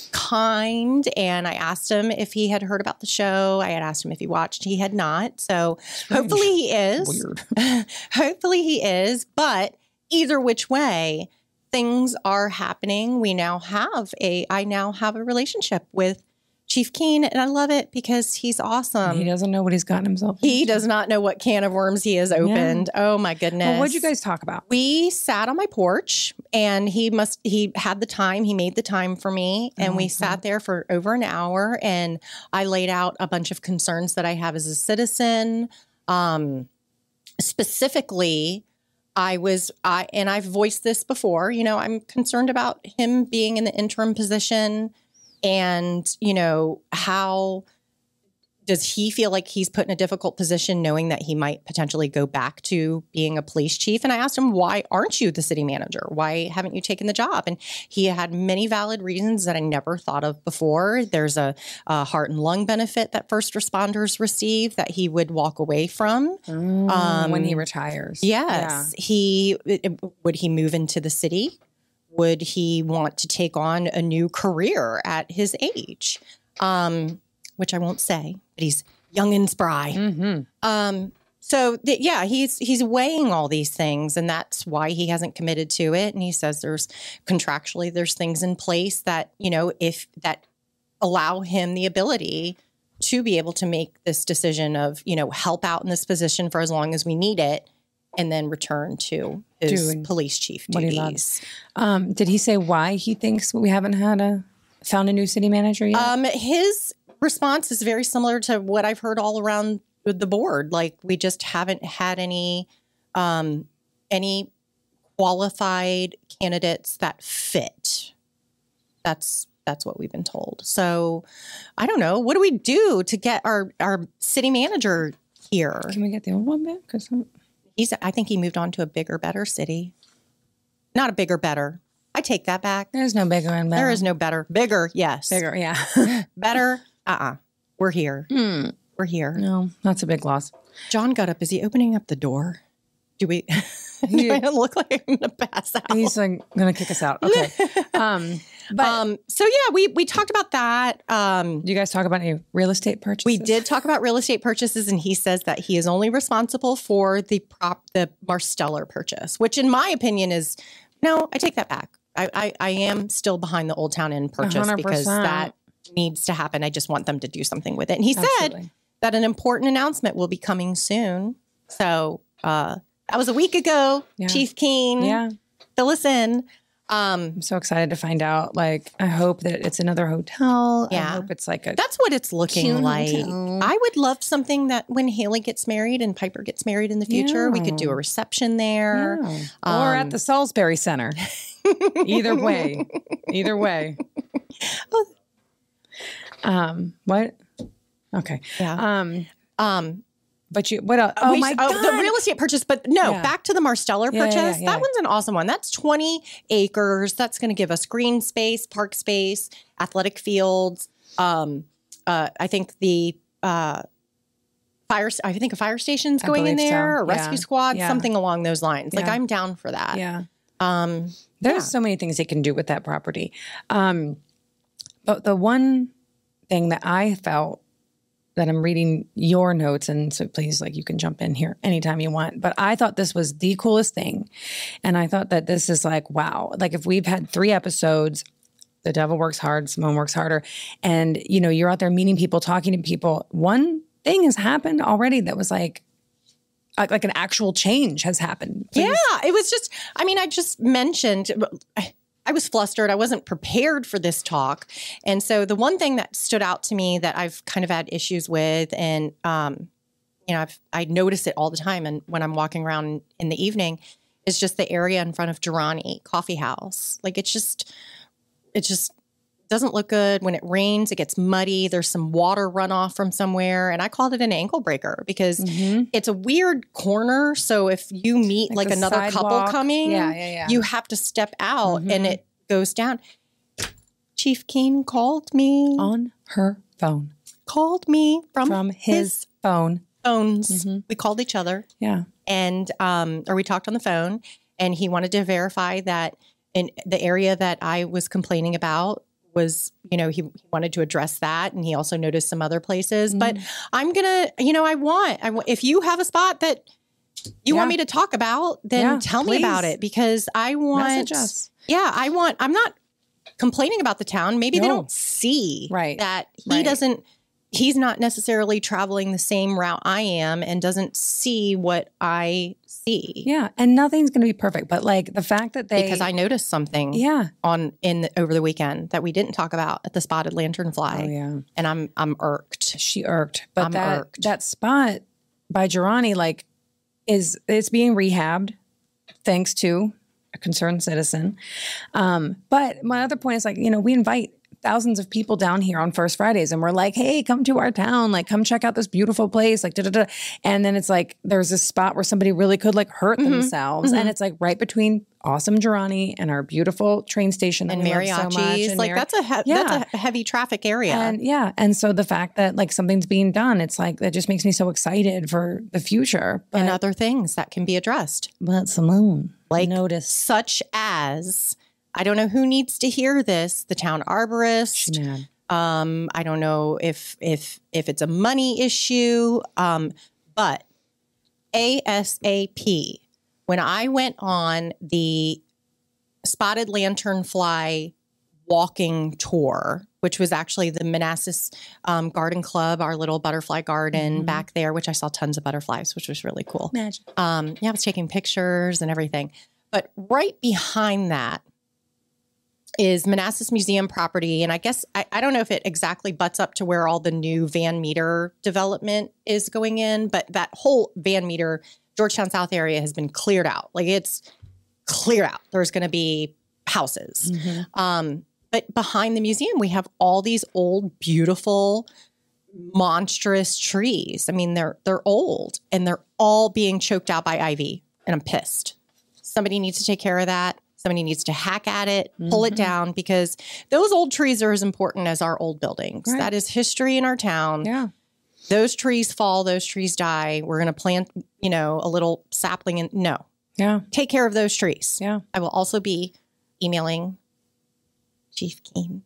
kind, and I asked him if he had heard about the show. I had asked him if he watched. He had not, so hopefully he is. Weird. Hopefully he is, but either which way, things are happening. We now have a I now have a relationship with Chief Keen, and I love it because he's awesome. he doesn't know what he's gotten himself. He into. does not know what can of worms he has opened. Oh my goodness. Well, what'd you guys talk about? We sat on my porch, and he must he had the time. He made the time for me, and we Oh, sat there for over an hour, and I laid out a bunch of concerns that I have as a citizen. Um, specifically, I was I and I've voiced this before, you know, I'm concerned about him being in the interim position, and, you know, how does he feel like he's put in a difficult position knowing that he might potentially go back to being a police chief? And I asked him, why aren't you the city manager? Why haven't you taken the job? And he had many valid reasons that I never thought of before. There's a, a heart and lung benefit that first responders receive that he would walk away from. Um, when he retires. Yes. He would he move into the city? Would he want to take on a new career at his age? Um, which I won't say, but he's young and spry. Mm-hmm. Um, so th- yeah, he's he's weighing all these things, and that's why he hasn't committed to it. And he says there's contractually there's things in place that, you know, if that allow him the ability to be able to make this decision of, you know, help out in this position for as long as we need it, and then return to his Doing police chief what he duties. loves. Um, did he say why he thinks we haven't had a found a new city manager yet? Um, his response is very similar to what I've heard all around the board. Like, we just haven't had any um, any qualified candidates that fit. That's that's what we've been told. So I don't know. What do we do to get our our city manager here? Can we get the old one back? Cause I'm... He's. I think he moved on to a bigger, better city. Not a bigger, better. I take that back. There's no bigger and better. There is no better. Bigger, yes. Bigger, yeah. Better, uh-uh. We're here. Hmm. We're here. No, that's a big loss. John got up. Is he opening up the door? Do we do I look like I'm going to pass out? He's like going to kick us out. Okay. um, but um, so, yeah, we we talked about that. Um, do you guys talk about any real estate purchases? we did talk about real estate purchases, and he says that he is only responsible for the prop, the Marsteller purchase, which in my opinion is, no, I take that back. I, I, I am still behind the Old Town Inn purchase one hundred because percent. that needs to happen. I just want them to do something with it. And he Absolutely. said that an important announcement will be coming soon. So uh, that was a week ago. Yeah. Chief Keen, Yeah. fill us in. Um, I'm so excited to find out. Like, I hope that it's another hotel. I Yeah. hope it's like a. that's what it's looking Cute like. hotel. I would love something that when Haley gets married and Piper gets married in the future, we could do a reception there. Yeah. or Um, at the Salisbury Center. Either way. Either way. Um, what? Okay. Yeah. Um, Um, but you, what else? Oh we- my God. the real estate purchase, but no, Yeah. back to the Marsteller Yeah, yeah, purchase. yeah. That one's an awesome one. That's twenty acres. That's going to give us green space, park space, athletic fields. Um, uh, I think the uh, fire. I think a fire station's I going in believe so. there, a Yeah. rescue squad, Yeah. something along those lines. Like, Yeah. I'm down for that. Yeah. Um, There's Yeah. so many things they can do with that property. Um, but the one thing that I felt that I'm reading your notes, and so please, like, you can jump in here anytime you want. But I thought this was the coolest thing. And I thought that this is like, wow. Like, if we've had three episodes, The Devil Works Hard, Simone Works Harder, and, you know, you're out there meeting people, talking to people. One thing has happened already that was like, like, like an actual change has happened. Please. Yeah, it was just, I mean, I just mentioned, I, I was flustered. I wasn't prepared for this talk. And so the one thing that stood out to me that I've kind of had issues with, and, um, you know, I've, I notice it all the time. And when I'm walking around in the evening, is just the area in front of Durrani Coffee House. Like, it's just, it just doesn't look good. When it rains, it gets muddy. There's some water runoff from somewhere. And I called it an ankle breaker because Mhm. it's a weird corner. So if you meet like, Like the another couple sidewalk. coming, Yeah, yeah, yeah. you have to step out Mhm. and it goes down. Chief Keen called me, On her phone. called me from, From his phone. phones. Mhm. We called each other Yeah. and, um, or we talked on the phone, and he wanted to verify that in the area that I was complaining about was, you know, he, he wanted to address that. And he also noticed some other places, but I'm going to, you know, I want, I want, if you have a spot that you want Yeah. me to talk about, then Yeah, tell me about please. it, because I want, Message us. yeah, I want, I'm not complaining about the town. Maybe they No. don't see Right. that he Right. doesn't, he's not necessarily traveling the same route I am and doesn't see what I see. Yeah. And nothing's going to be perfect. But like the fact that they. Because I noticed something Yeah. on in the, over the weekend that we didn't talk about at the Spotted Lanternfly, Oh, yeah. and I'm I'm irked. She irked. But I'm that, irked. that spot by Durrani, like, is it's being rehabbed thanks to a concerned citizen. Um, but my other point is, like, you know, we invite thousands of people down here on First Fridays and we're like, hey, come to our town, like, come check out this beautiful place, like, da da da. And then it's like, there's this spot where somebody really could like hurt Mm-hmm. themselves. And it's like right between awesome Durrani and our beautiful train station that And we love so much. mariachis, And like Mari- that's a he- Yeah. that's a heavy traffic area. And yeah. And so the fact that like something's being done, it's like, that just makes me so excited for the future. But, and other things that can be addressed, but Simone, like notice. such as, I don't know who needs to hear this, the town arborist. Man. Um, I don't know if if if it's a money issue, um, but ASAP. When I went on the Spotted Lanternfly walking tour which was actually the Manassas um, Garden Club, our little butterfly garden Mm-hmm. back there, which I saw tons of butterflies, which was really cool. Imagine. Um, yeah, I was taking pictures and everything. But right behind that is Manassas Museum property. And I guess, I, I don't know if it exactly butts up to where all the new Van Meter development is going in, but that whole Van Meter, Georgetown South area has been cleared out. Like it's clear out. There's going to be houses. Mm-hmm. Um, but behind the museum, we have all these old, beautiful, monstrous trees. I mean, they're they're old and they're all being choked out by ivy. And I'm pissed. Somebody needs to take care of that. Somebody needs to hack at it, pull Mm-hmm. it down, because those old trees are as important as our old buildings. Right. That is history in our town. Yeah. Those trees fall, those trees die. We're going to plant, you know, a little sapling. And no, Yeah. take care of those trees. Yeah. I will also be emailing Chief Keen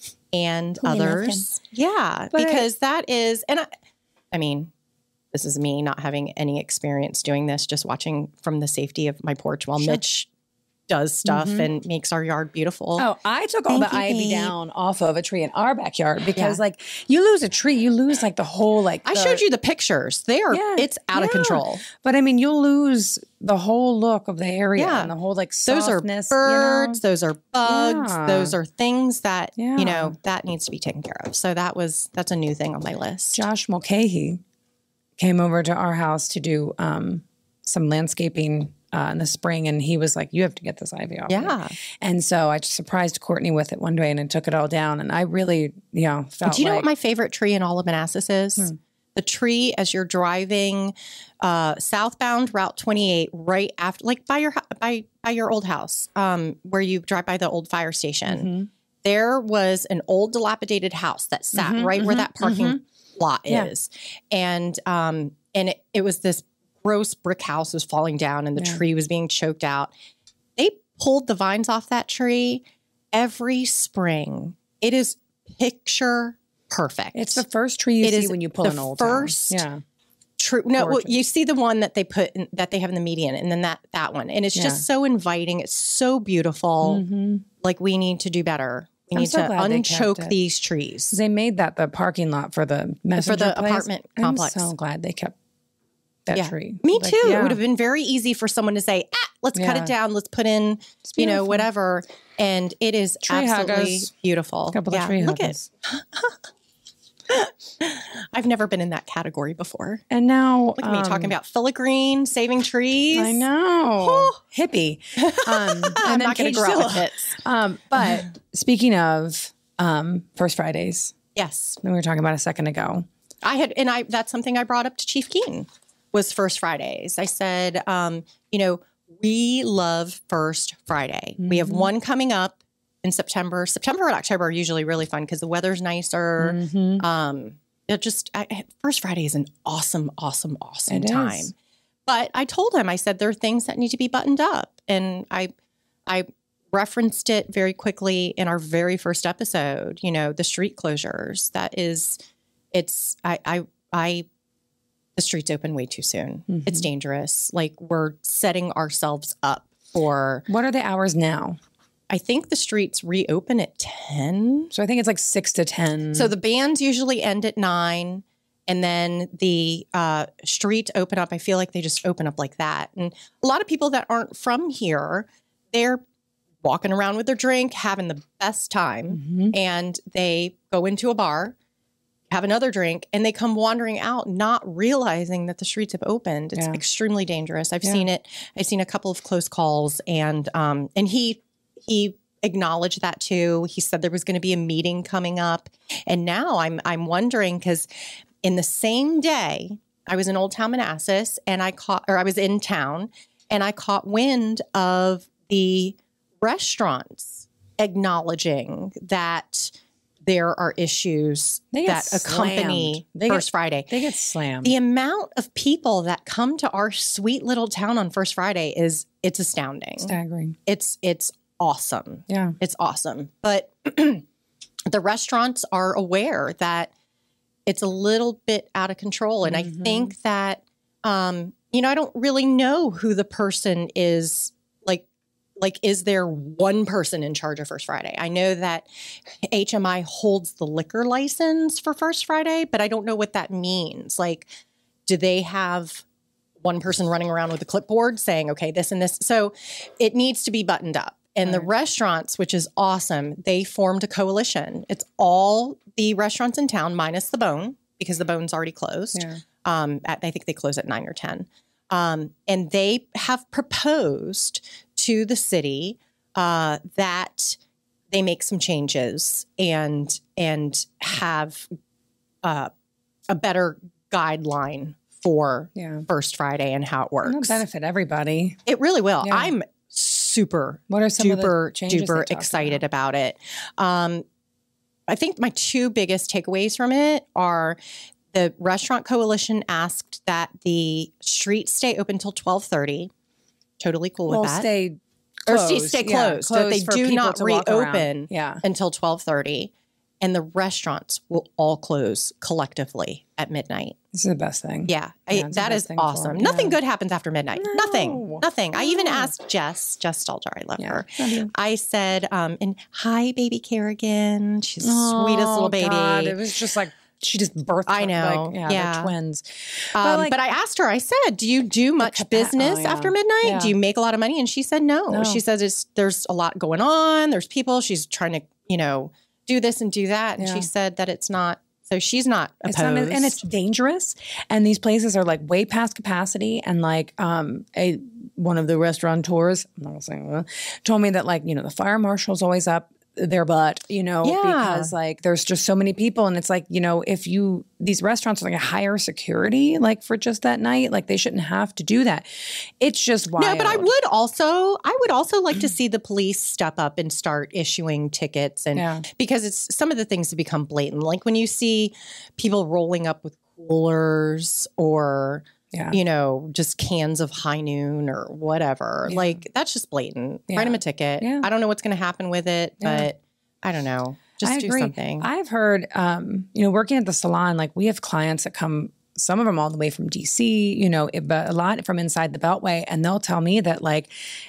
and We love others. Yeah, But I- because that is, and I, I mean, this is me not having any experience doing this, just watching from the safety of my porch while Sure. Mitch does stuff Mhm. and makes our yard beautiful. Oh, I took all Thank the you, ivy babe. down off of a tree in our backyard because, Yeah. like, you lose a tree, you lose like the whole like. I the- showed you the pictures. They are, Yeah, it's out of yeah. control. but I mean, you'll lose the whole look of the area Yeah. and the whole like Those are softness. birds, You know? those are bugs, Yeah. those are things that, Yeah. you know, that needs to be taken care of. So that was, that's a new thing on my list. Josh Mulcahy came over to our house to do um, some landscaping uh, in the spring, and he was like, "You have to get this ivy off." me." Yeah. And so I just surprised Courtney with it one day, and then took it all down. And I really, you know, felt Do you know like what my favorite tree in all of Manassas is? The tree as you're driving uh, southbound Route twenty-eight, right after, like by your hou- by by your old house, um, where you drive by the old fire station. Mm-hmm. There was an old dilapidated house that sat Mhm, right where mhm, that parking lot Yeah. is, and um, and it, it was this gross brick house was falling down, and the Yeah. tree was being choked out. They pulled the vines off that tree every spring. It is picture perfect. it's the first tree you It see is when you pull the an old first- town. Yeah. True. No, well, Gorgeous. you see the one that they put in, that they have in the median, and then that that one, and it's Yeah. just so inviting. It's so beautiful. Mm-hmm. Like we need to do better. We I'm need so to glad they kept unchoke it. these trees. They made that the parking lot for the messenger the place. apartment I'm complex. so glad they kept that Yeah. tree. Me Like, too. It yeah. would have been very easy for someone to say, "Ah, let's cut Yeah. it down. Let's put in, It's you know, beautiful. whatever." And it is Tree absolutely huggers. beautiful. Couple yeah, of tree look at. huggers. I've never been in that category before. And now Look at me um, talking about filigree, saving trees. I know. Hippie. Um, I'm and then not going Cage to grow out Zilla. with hits. Um, but speaking of um, First Fridays, Yes. that we were talking about a second ago. I had, and I, that's something I brought up to Chief Keen was First Fridays. I said, um, you know, we love First Friday. We have one coming up in September. September and October are usually really fun because the weather's nicer. Mm-hmm. Um, it just, I, First Friday is an awesome, awesome, awesome It time. is. But I told him, I said, there are things that need to be buttoned up. And I, I referenced it very quickly in our very first episode, you know, the street closures. That is, it's, I, I, I, the streets open way too soon. Mm-hmm. It's dangerous. Like we're setting ourselves up for, What are the hours now? I think the streets reopen at ten. So I think it's like six to ten. So the bands usually end at nine, and then the uh, street open up. I feel like they just open up like that. And a lot of people that aren't from here, they're walking around with their drink, having the best time, Mhm. and they go into a bar, have another drink, and they come wandering out, not realizing that the streets have opened. It's Yeah. extremely dangerous. I've Yeah. seen it. I've seen a couple of close calls, and um, and he he acknowledged that too. He said there was going to be a meeting coming up, and now I'm I'm wondering because in the same day I was in Old Town Manassas, and I caught, or I was in town, and I caught wind of the restaurants acknowledging that there are issues They get that accompany slammed. They get- First Friday. they get slammed. The amount of people that come to our sweet little town on First Friday is it's astounding. Staggering. It's it's awesome. Yeah. It's awesome. But the restaurants are aware that it's a little bit out of control. And Mhm. I think that um, you know, I don't really know who the person is like Like, is there one person in charge of First Friday? I know that H M I holds the liquor license for First Friday, but I don't know what that means. Like, do they have one person running around with a clipboard saying, okay, this and this? So it needs to be buttoned up. And right. the restaurants, which is awesome, they formed a coalition. It's all the restaurants in town minus the Bone, because the Bone's already closed. Yeah. Um, at, I think they close at nine or ten. Um, and they have proposed to the city uh, that they make some changes and and have uh, a better guideline for yeah. First Friday and how it works. It'll benefit everybody. It really will. Yeah. I'm super what are some duper of the changes duper excited about? about it. Um, I think my two biggest takeaways from it are the Restaurant Coalition asked that the streets stay open till twelve thirty. Totally cool well, with that. Stay or closed. stay, stay yeah, closed. So that they for do people not to walk around. reopen yeah. until twelve thirty. And the restaurants will all close collectively at midnight. This is the best thing. Yeah, yeah I, that is awesome. Yeah. Nothing good happens after midnight. No. Nothing. Nothing. No. I even asked Jess, Jess Stalter, I love Yeah. her. Love you. I said, um, and hi, baby Kerrigan. She's the Oh, sweetest little baby. God, it was just like, she just birthed I know. Like, yeah, Yeah. they're twins. Um, But, like, but I asked her, I said, do you do much capa- business oh, yeah. after midnight? Yeah. Do you make a lot of money? And she said, no. No. She says it's, there's a lot going on. There's people. She's trying to, you know, do this and do that. And Yeah. she said that it's not, so she's not opposed. It's not, and it's dangerous. And these places are like way past capacity. And like um, a one of the restaurateurs, I'm not gonna say, uh, told me that like, you know, the fire marshal's always up their butt, you know, Yeah. because like there's just so many people. And it's like, you know, if you, these restaurants are like a higher security, like for just that night, like they shouldn't have to do that. It's just wild. No, but I would also, I would also like to see the police step up and start issuing tickets, and Yeah. because it's some of the things have become blatant. Like when you see people rolling up with coolers or, Yeah. you know, just cans of High Noon or whatever, Yeah. like that's just blatant. Yeah. Write them a ticket. Yeah. I don't know what's going to happen with it, Yeah. but I don't know. Just I do agree. something. I've heard, um, you know, working at the salon, like we have clients that come, some of them all the way from D C, you know, it, but a lot from inside the Beltway. And they'll tell me that like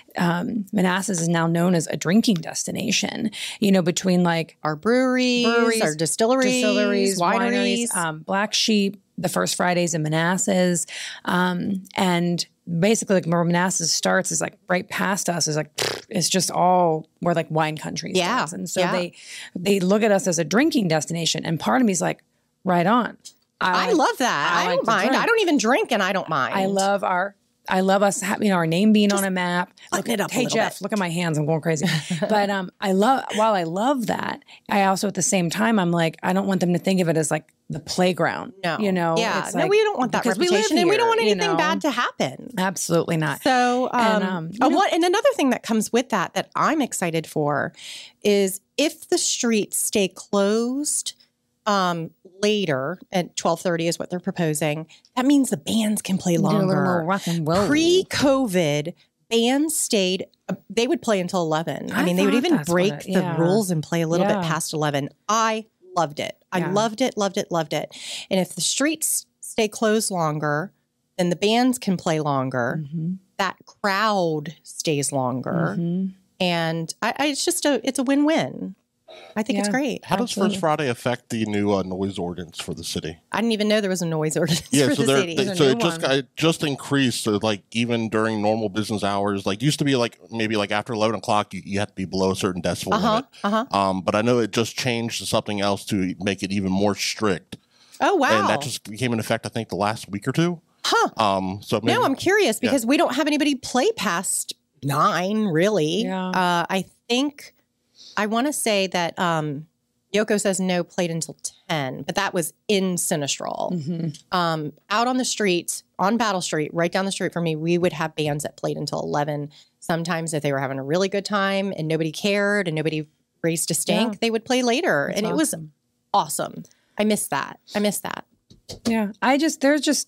um, Manassas is now known as a drinking destination, you know, between like our breweries, breweries, our distilleries, distilleries, wineries. wineries, um, Black Sheep, the First Fridays in Manassas. Um, and basically like where Manassas starts is like right past us is like, it's just all where like wine country Yeah. starts. And so Yeah. they, they look at us as a drinking destination. And part of me is like, right on. I like- love that. I I, like don't to mind. drink. I don't even drink, and I don't mind. I love our, I love us having our name being on a map. button Look, it up a hey little Jeff, bit. look at my hands. I'm going crazy. But um, I love, while I love that, I also at the same time, I'm like, I don't want them to think of it as like the playground. No. You know? Yeah. It's no, like- we don't want that because we live reputation, and we don't here, want you anything know? bad to happen. Absolutely not. So, um, And, um, you oh, know- what, and another thing that comes with that that I'm excited for is if the streets stay closed um, later at twelve thirty is what they're proposing. That means the bands can play Do a little longer. more rock and roll. Pre-COVID, bands stayed. Uh, they would play until eleven. I, I mean, they would thought even that's break what it- the yeah. rules and play a little Yeah. bit past eleven. I loved it. I Yeah. loved it. Loved it. Loved it. And if the streets stay closed longer, then the bands can play longer. Mhm. That crowd stays longer, Mhm. and I, I, it's just a it's a win win. I think it's Yeah. great. How does Absolutely. First Friday affect the new uh, noise ordinance for the city? I didn't even know there was a noise ordinance Yeah, for so the they're, city. they, There's a so new it just one. it just increased. So like even during normal business hours, like used to be like maybe like after eleven o'clock, you, you have to be below a certain decibel uh huh. limit. Uh huh. Um, but I know it just changed to something else to make it even more strict, Oh wow. and that just became in effect. I think the last week or two. huh. Um, so maybe, No, I'm curious because we don't have anybody play past nine, really. Yeah. Uh, I think I want to say that um, Yoko says no played until ten, but that was in Sinistral. Mhm. Um, out on the streets, on Battle Street, right down the street from me, we would have bands that played until eleven. Sometimes if they were having a really good time and nobody cared and nobody raised a stink, Yeah. they would play later. That's and it was awesome. awesome. I miss that. I miss that. Yeah. I just, there's just,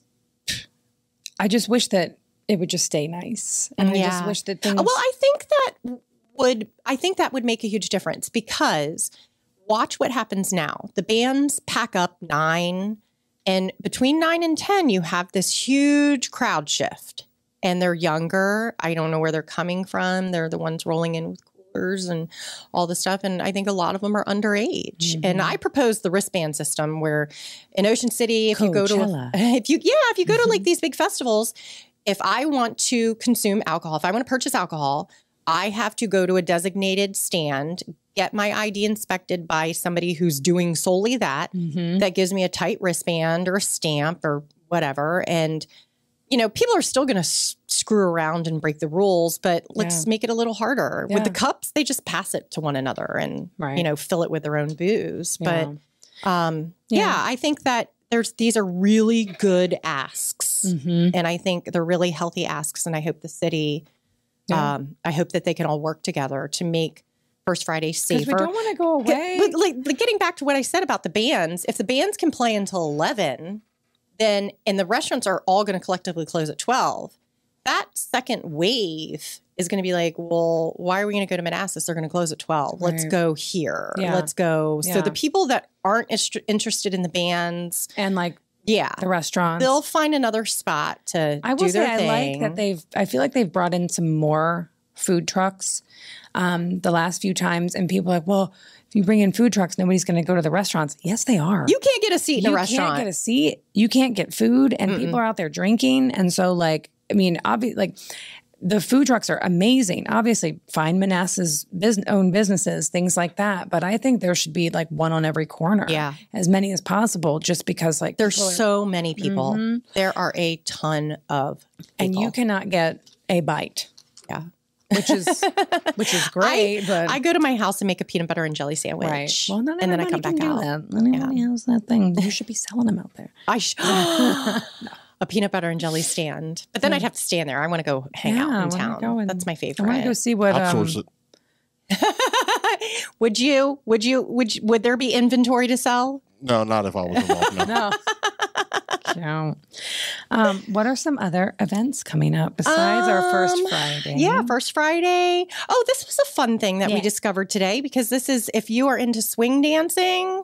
I just wish that it would just stay nice. And I just Yeah. wish that things. Well, I think that would I think that would make a huge difference because watch what happens now. The bands pack up nine, and between nine and ten, you have this huge crowd shift. and they're younger. I don't know where they're coming from. They're the ones rolling in with coolers and all the stuff. And I think a lot of them are underage. Mm-hmm. And I proposed the wristband system where in Ocean City, if Coachella. you go to, if you, yeah, if you go mm-hmm. to like these big festivals, if I want to consume alcohol, if I want to purchase alcohol, I have to go to a designated stand, get my I D inspected by somebody who's doing solely that, mm-hmm. that gives me a tight wristband or a stamp or whatever. And, you know, people are still going to s- screw around and break the rules, but let's yeah. make it a little harder. Yeah. With the cups, they just pass it to one another and, right. you know, fill it with their own booze. Yeah. But um, yeah. yeah, I think that there's these are really good asks. Mm-hmm. And I think they're really healthy asks. And I hope the city... Yeah. Um, I hope that they can all work together to make First Friday safer. Because we don't want to go away. But like, like getting back to what I said about the bands, if the bands can play until eleven, then and the restaurants are all going to collectively close at twelve, that second wave is going to be like, well, why are we going to go to Manassas? They're going to close at twelve. Right. Let's go here. Yeah. Let's go. Yeah. So the people that aren't ist- interested in the bands and like. Yeah. The restaurants. They'll find another spot to I will do their say thing. I like that they've, I feel like they've brought in some more food trucks um, the last few times. And people are like, well, if you bring in food trucks, nobody's going to go to the restaurants. Yes, they are. You can't get a seat in you a restaurant. You can't get a seat. You can't get food. And Mm-mm. people are out there drinking. And so like, I mean, obviously, like, the food trucks are amazing. Obviously, find Manassas business, own businesses, things like that. But I think there should be like one on every corner. Yeah. As many as possible, just because like there's so are, many people. Mm-hmm. There are a ton of people. And you cannot get a bite. Yeah. Which is which is great. I, but I go to my house and make a peanut butter and jelly sandwich. Right. Well, not and then I come back out. That. Not everybody yeah. has that thing. You should be selling them out there. I should. no. A peanut butter and jelly stand. But then yeah. I'd have to stand there. I want to go hang yeah, out in town. And, That's my favorite. I want to go see what outsource um, it. Would you would you would you, would there be inventory to sell? No, not if I was involved. No. no. Um, what are some other events coming up besides um, our first Friday? Yeah, first Friday. Oh, this was a fun thing that yeah. we discovered today because this is if you are into swing dancing,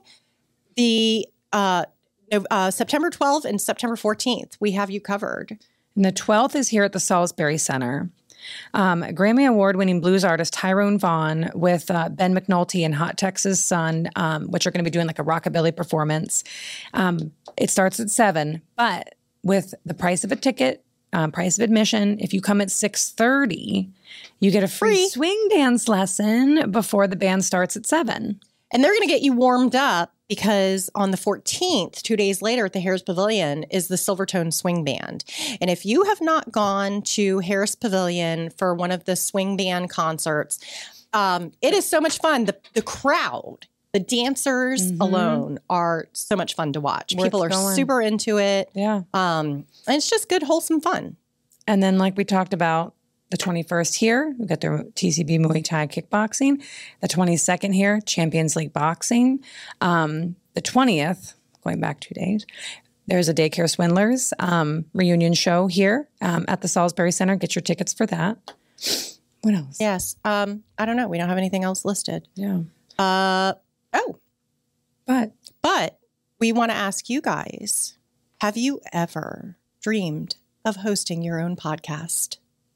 the uh Uh, September twelfth and September fourteenth, we have you covered. And the twelfth is here at the Salisbury Center. Um, Grammy Award-winning blues artist Tyrone Vaughn with uh, Ben McNulty and Hot Texas Sun, um, which are going to be doing like a rockabilly performance. Um, it starts at seven, but with the price of a ticket, um, price of admission, if you come at six thirty, you get a free, free swing dance lesson before the band starts at seven. And they're going to get you warmed up because on the fourteenth, two days later at the Harris Pavilion, is the Silvertone Swing Band. And if you have not gone to Harris Pavilion for one of the swing band concerts, um, it is so much fun. The, the crowd, the dancers mm-hmm. alone are so much fun to watch. Worth People are going. super into it. Yeah. Um, and it's just good, wholesome fun. And then like we talked about, the twenty-first here, we got the T C B Muay Thai kickboxing. The twenty-second here, Champions League boxing. Um, the twentieth, going back two days, there's a Daycare Swindlers um, reunion show here um, at the Salisbury Center. Get your tickets for that. What else? Yes. Um, I don't know. We don't have anything else listed. Yeah. Uh, oh. But. But we want to ask you guys, have you ever dreamed of hosting your own podcast?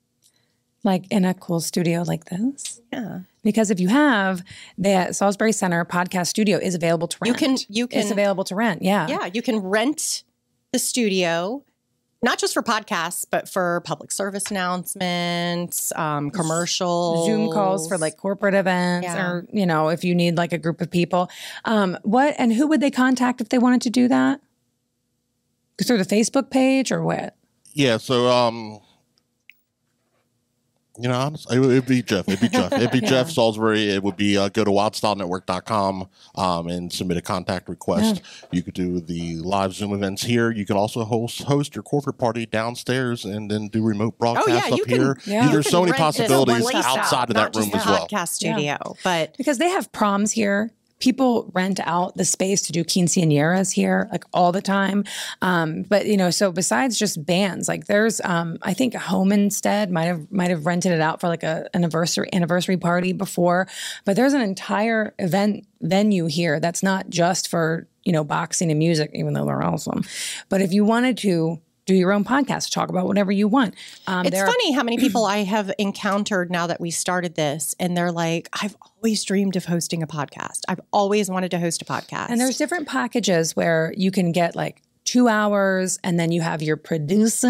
Like in a cool studio like this? Yeah. Because if you have, the Salisbury Center podcast studio is available to rent. You can, you can. It's available to rent, yeah. Yeah, you can rent the studio, not just for podcasts, but for public service announcements, um, commercials. Zoom calls for like corporate events yeah. or, you know, if you need like a group of people. Um, what, and who would they contact if they wanted to do that? Through the Facebook page or what? Yeah, so, um... You know, honestly, it would be Jeff. It'd be Jeff. It'd be yeah. Jeff Salisbury. It would be uh, go to wild style network dot com um, and submit a contact request. Yeah. You could do the live Zoom events here. You could also host host your corporate party downstairs and then do remote broadcasts oh, yeah, up you here. Can, yeah. There's you so many possibilities outside of not that room just as well. Podcast studio, yeah. but because they have proms here. People rent out the space to do quinceañeras here, like all the time. Um, but you know, so besides just bands, like there's, um, I think Home Instead might have might have rented it out for like a anniversary anniversary party before. But there's an entire event venue here that's not just for you know boxing and music, even though they're awesome. But if you wanted to do your own podcast, talk about whatever you want. Um, It's there are- funny how many people I have encountered now that we started this, and they're like, I've always dreamed of hosting a podcast. I've always wanted to host a podcast. And there's different packages where you can get like two hours and then you have your producer,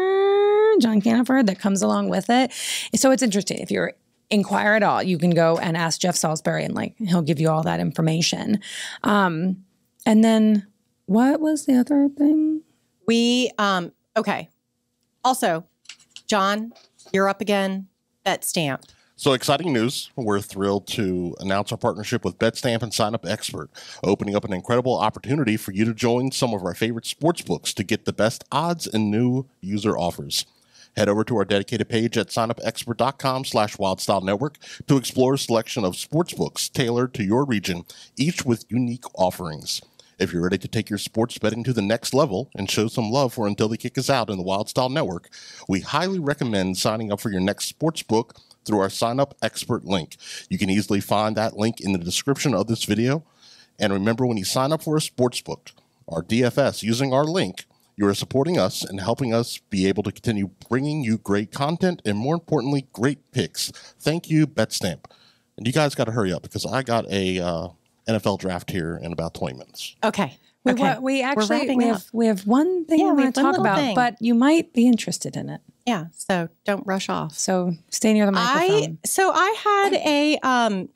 John Caniford, that comes along with it. So it's interesting. If you're inquire at all, you can go and ask Jeff Salisbury and like he'll give you all that information. Um, and then what was the other thing? We, um, okay. Also, John, you're up again. BetStamp. So exciting news. We're thrilled to announce our partnership with BetStamp and Sign Up Expert, opening up an incredible opportunity for you to join some of our favorite sports books to get the best odds and new user offers. Head over to our dedicated page at signupexpert.com slash wildstyle network to explore a selection of sports books tailored to your region, each with unique offerings. If you're ready to take your sports betting to the next level and show some love for Until They Kick Us Out in the Wild Style Network, we highly recommend signing up for your next sports book through our Sign Up Expert link. You can easily find that link in the description of this video. And remember, when you sign up for a sports book, our D F S, using our link, you are supporting us and helping us be able to continue bringing you great content and, more importantly, great picks. Thank you, BetStamp. And you guys got to hurry up because I got a uh, N F L draft here in about twenty minutes. Okay. We, okay. wa- we actually wrapping we up. have we have one thing Yeah, we we want to have one talk little about, thing. but you might be interested in it. Yeah. So don't rush off. So stay near the microphone. I so I had a um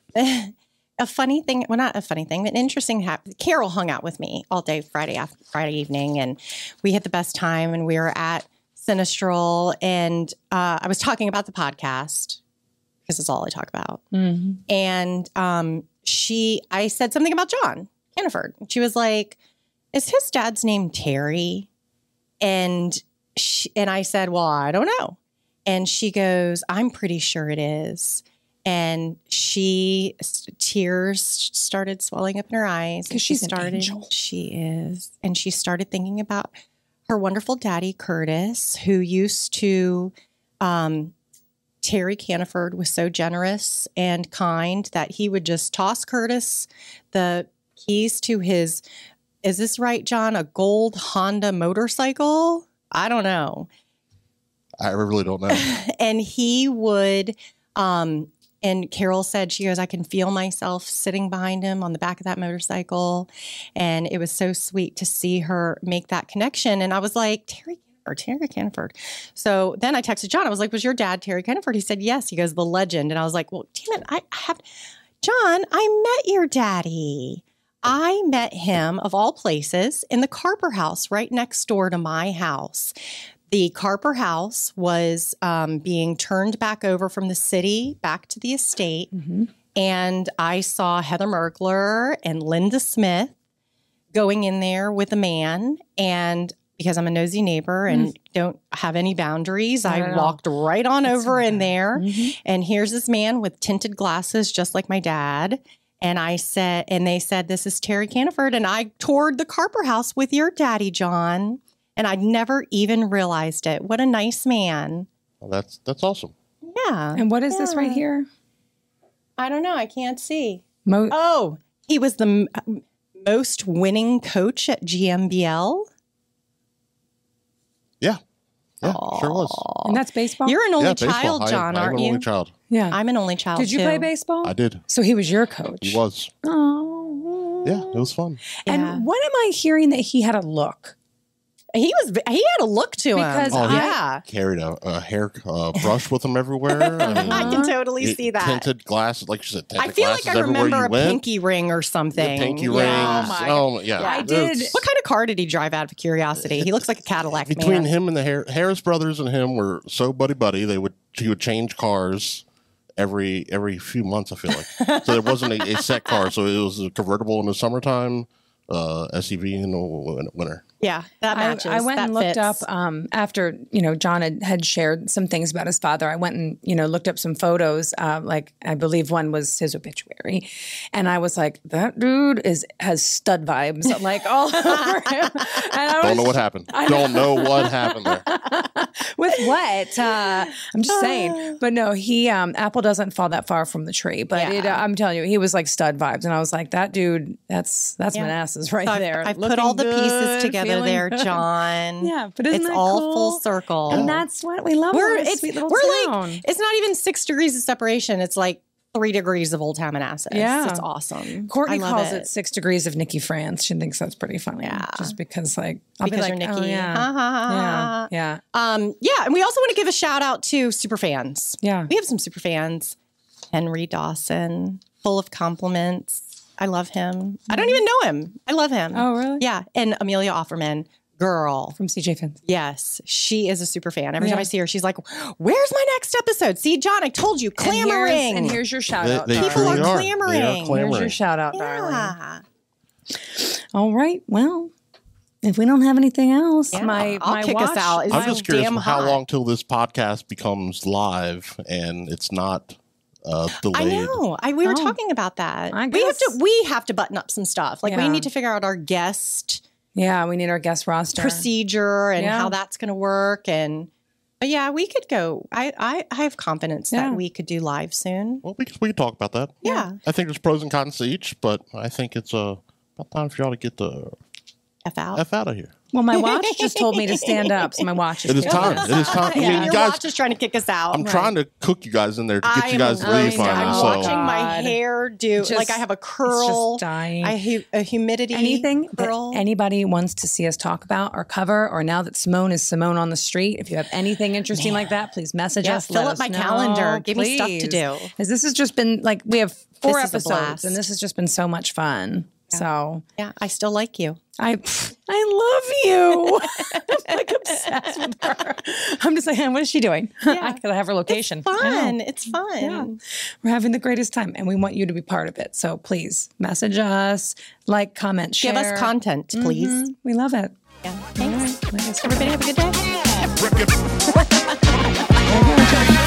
a funny thing. Well, not a funny thing, but an interesting. Hap- Carol hung out with me all day Friday after Friday evening, and we had the best time. And we were at Sinistral, and uh, I was talking about the podcast because it's all I talk about. Mhm. And um, she, I said something about John Caniford. She was like, "Is his dad's name Terry?" And she, and I said, "Well, I don't know." And she goes, "I'm pretty sure it is." And she tears started swelling up in her eyes. 'Cause she's an started. angel. She is, and she started thinking about her wonderful daddy Curtis, who used to. Um, Terry Caniford was so generous and kind that he would just toss Curtis the keys to his. Is this right, John? A gold Honda motorcycle? I don't know. I really don't know. And he would, um, and Carol said, she goes, I can feel myself sitting behind him on the back of that motorcycle. And it was so sweet to see her make that connection. And I was like, Terry or Terry Caniford. So then I texted John. I was like, was your dad Terry Caniford? He said, yes. He goes, the legend. And I was like, well, damn it. I, I have, John, I met your daddy. I met him, of all places, in the Carper house right next door to my house. The Carper house was um, being turned back over from the city back to the estate. Mhm. And I saw Heather Merkler and Linda Smith going in there with a man. And because I'm a nosy neighbor and don't have any boundaries, Not I at all. walked right on That's over in okay. there. Mhm. And here's this man with tinted glasses, just like my dad. And I said, and they said, this is Terry Caniford. And I toured the Carper house with your daddy, John. And I never even realized it. What a nice man. Well, that's that's awesome. Yeah. And what is this right Yeah. here? I don't know. I can't see. Mo- Oh, he was the m- most winning coach at G M B L. Yeah. Yeah, sure was. and that's baseball? You're an only yeah, baseball. child, I- John, I am aren't an you? only child. yeah. I'm an only child. Did you too. play baseball? I did. So he was your coach. He was. Oh. Yeah, it was fun. And Yeah. what am I hearing that he had a look? He was. He had a look to Because him. Oh, he- yeah, Carried a, a hair uh, brush with him everywhere. I mean, I can totally it- see that. Tinted glasses, like you said, tinted I feel like glasses I everywhere remember you a went. pinky ring or something. The pinky Yeah. rings. Oh, my- Oh, yeah. I It's- did- What kind of car did he drive out of curiosity? He looks like a Cadillac Between man. him and the Har- Harris brothers and him were so buddy buddy. They would he would change cars every every few months. I feel like so there wasn't a, a set car. So it was a convertible in the summertime, uh, S U V in the win- winter. Yeah, that I, matches. I went That and looked fits. up um, after, you know, John had, had shared some things about his father. I went and, you know, looked up some photos. Uh, like, I believe one was his obituary. And I was like, that dude is has stud vibes, like all over him. And I Don't was, know what happened. Don't know what happened there. with what? Uh, I'm just saying. But no, he, um, Apple doesn't fall that far from the tree. But Yeah. it, uh, I'm telling you, he was like stud vibes. And I was like, that dude, that's, that's Yeah. Manassas right So I've, there. I've put Looking all the pieces good, together together feeling there, good. John. Yeah, but isn't it's that all cool? full circle. And that's what we love. we're about this it's sweet little we're town. like it's not even six degrees of separation. It's like three degrees of Old Town Manassas. Yeah. It's awesome. Courtney I love calls it. six degrees of Nikki France. She thinks that's pretty funny. Yeah. Just because, like, I'll because be like, you're Nikki. oh, yeah. Ha, ha, ha, yeah. ha. Yeah. Um, yeah, and we also want to give a shout out to super fans. Yeah. We have some super fans. Henry Dawson, full of compliments. I love him. I don't even know him. I love him. Oh, really? Yeah. And Amelia Offerman, girl. From C J Fins. Yes, she is a super fan. Every Yeah. time I see her, she's like, "Where's my next episode?" See, John, I told you, clamoring. And here's, and here's your shout They, out. they darling. People are truly are. clamoring. They are Here's clamoring. Here's your shout out, darling. Yeah. All right. Well, if we don't have anything else, Yeah, my I'll my kick us watch, out. It's I'm so just curious damn how hot. long till this podcast becomes live and it's not uh, delayed. I know. I we were Oh. talking about that. I We have to guess- we have to button up some stuff. Like we Yeah. need to figure out our guest Yeah, we need our guest roster. procedure and Yeah. how that's going to work. And but yeah, we could go. I I, I have confidence Yeah. that we could do live soon. Well, we can, we can talk about that. Yeah. I think there's pros and cons to each, but I think it's uh, about time for y'all to get the F out. F out of here. Well, my watch just told me to stand up, so my watch is It is kicking time. us It is out. time. I Yeah, mean, you your guys, watch is trying to kick us out. I'm trying to cook you guys in there to get I you am guys to really leave I'm finally. Oh, watching So my God. hair do Just- like I have a It's curl. just dying. I hu- a humidity. Anything that curl. anybody wants to see us talk about or cover, or now that Simone is Simone on the street, if you have anything interesting like that, please message Yeah, us. fill let up us my know, calendar. Give me stuff to please. do. Because this has just been like we have four This is a episodes, blast. and this has just been so much fun. So Yeah, I still like you. I I love you. I'm like obsessed with her. I'm just like, what is she doing? I could have her location. I know. Fun. It's fun. Yeah. We're having the greatest time, and we want you to be part of it. So please message us, like, comment, share. Give us content, please. Mhm. We love it. Yeah. Thanks. All right. Like I said, Everybody have a good day. Rip it.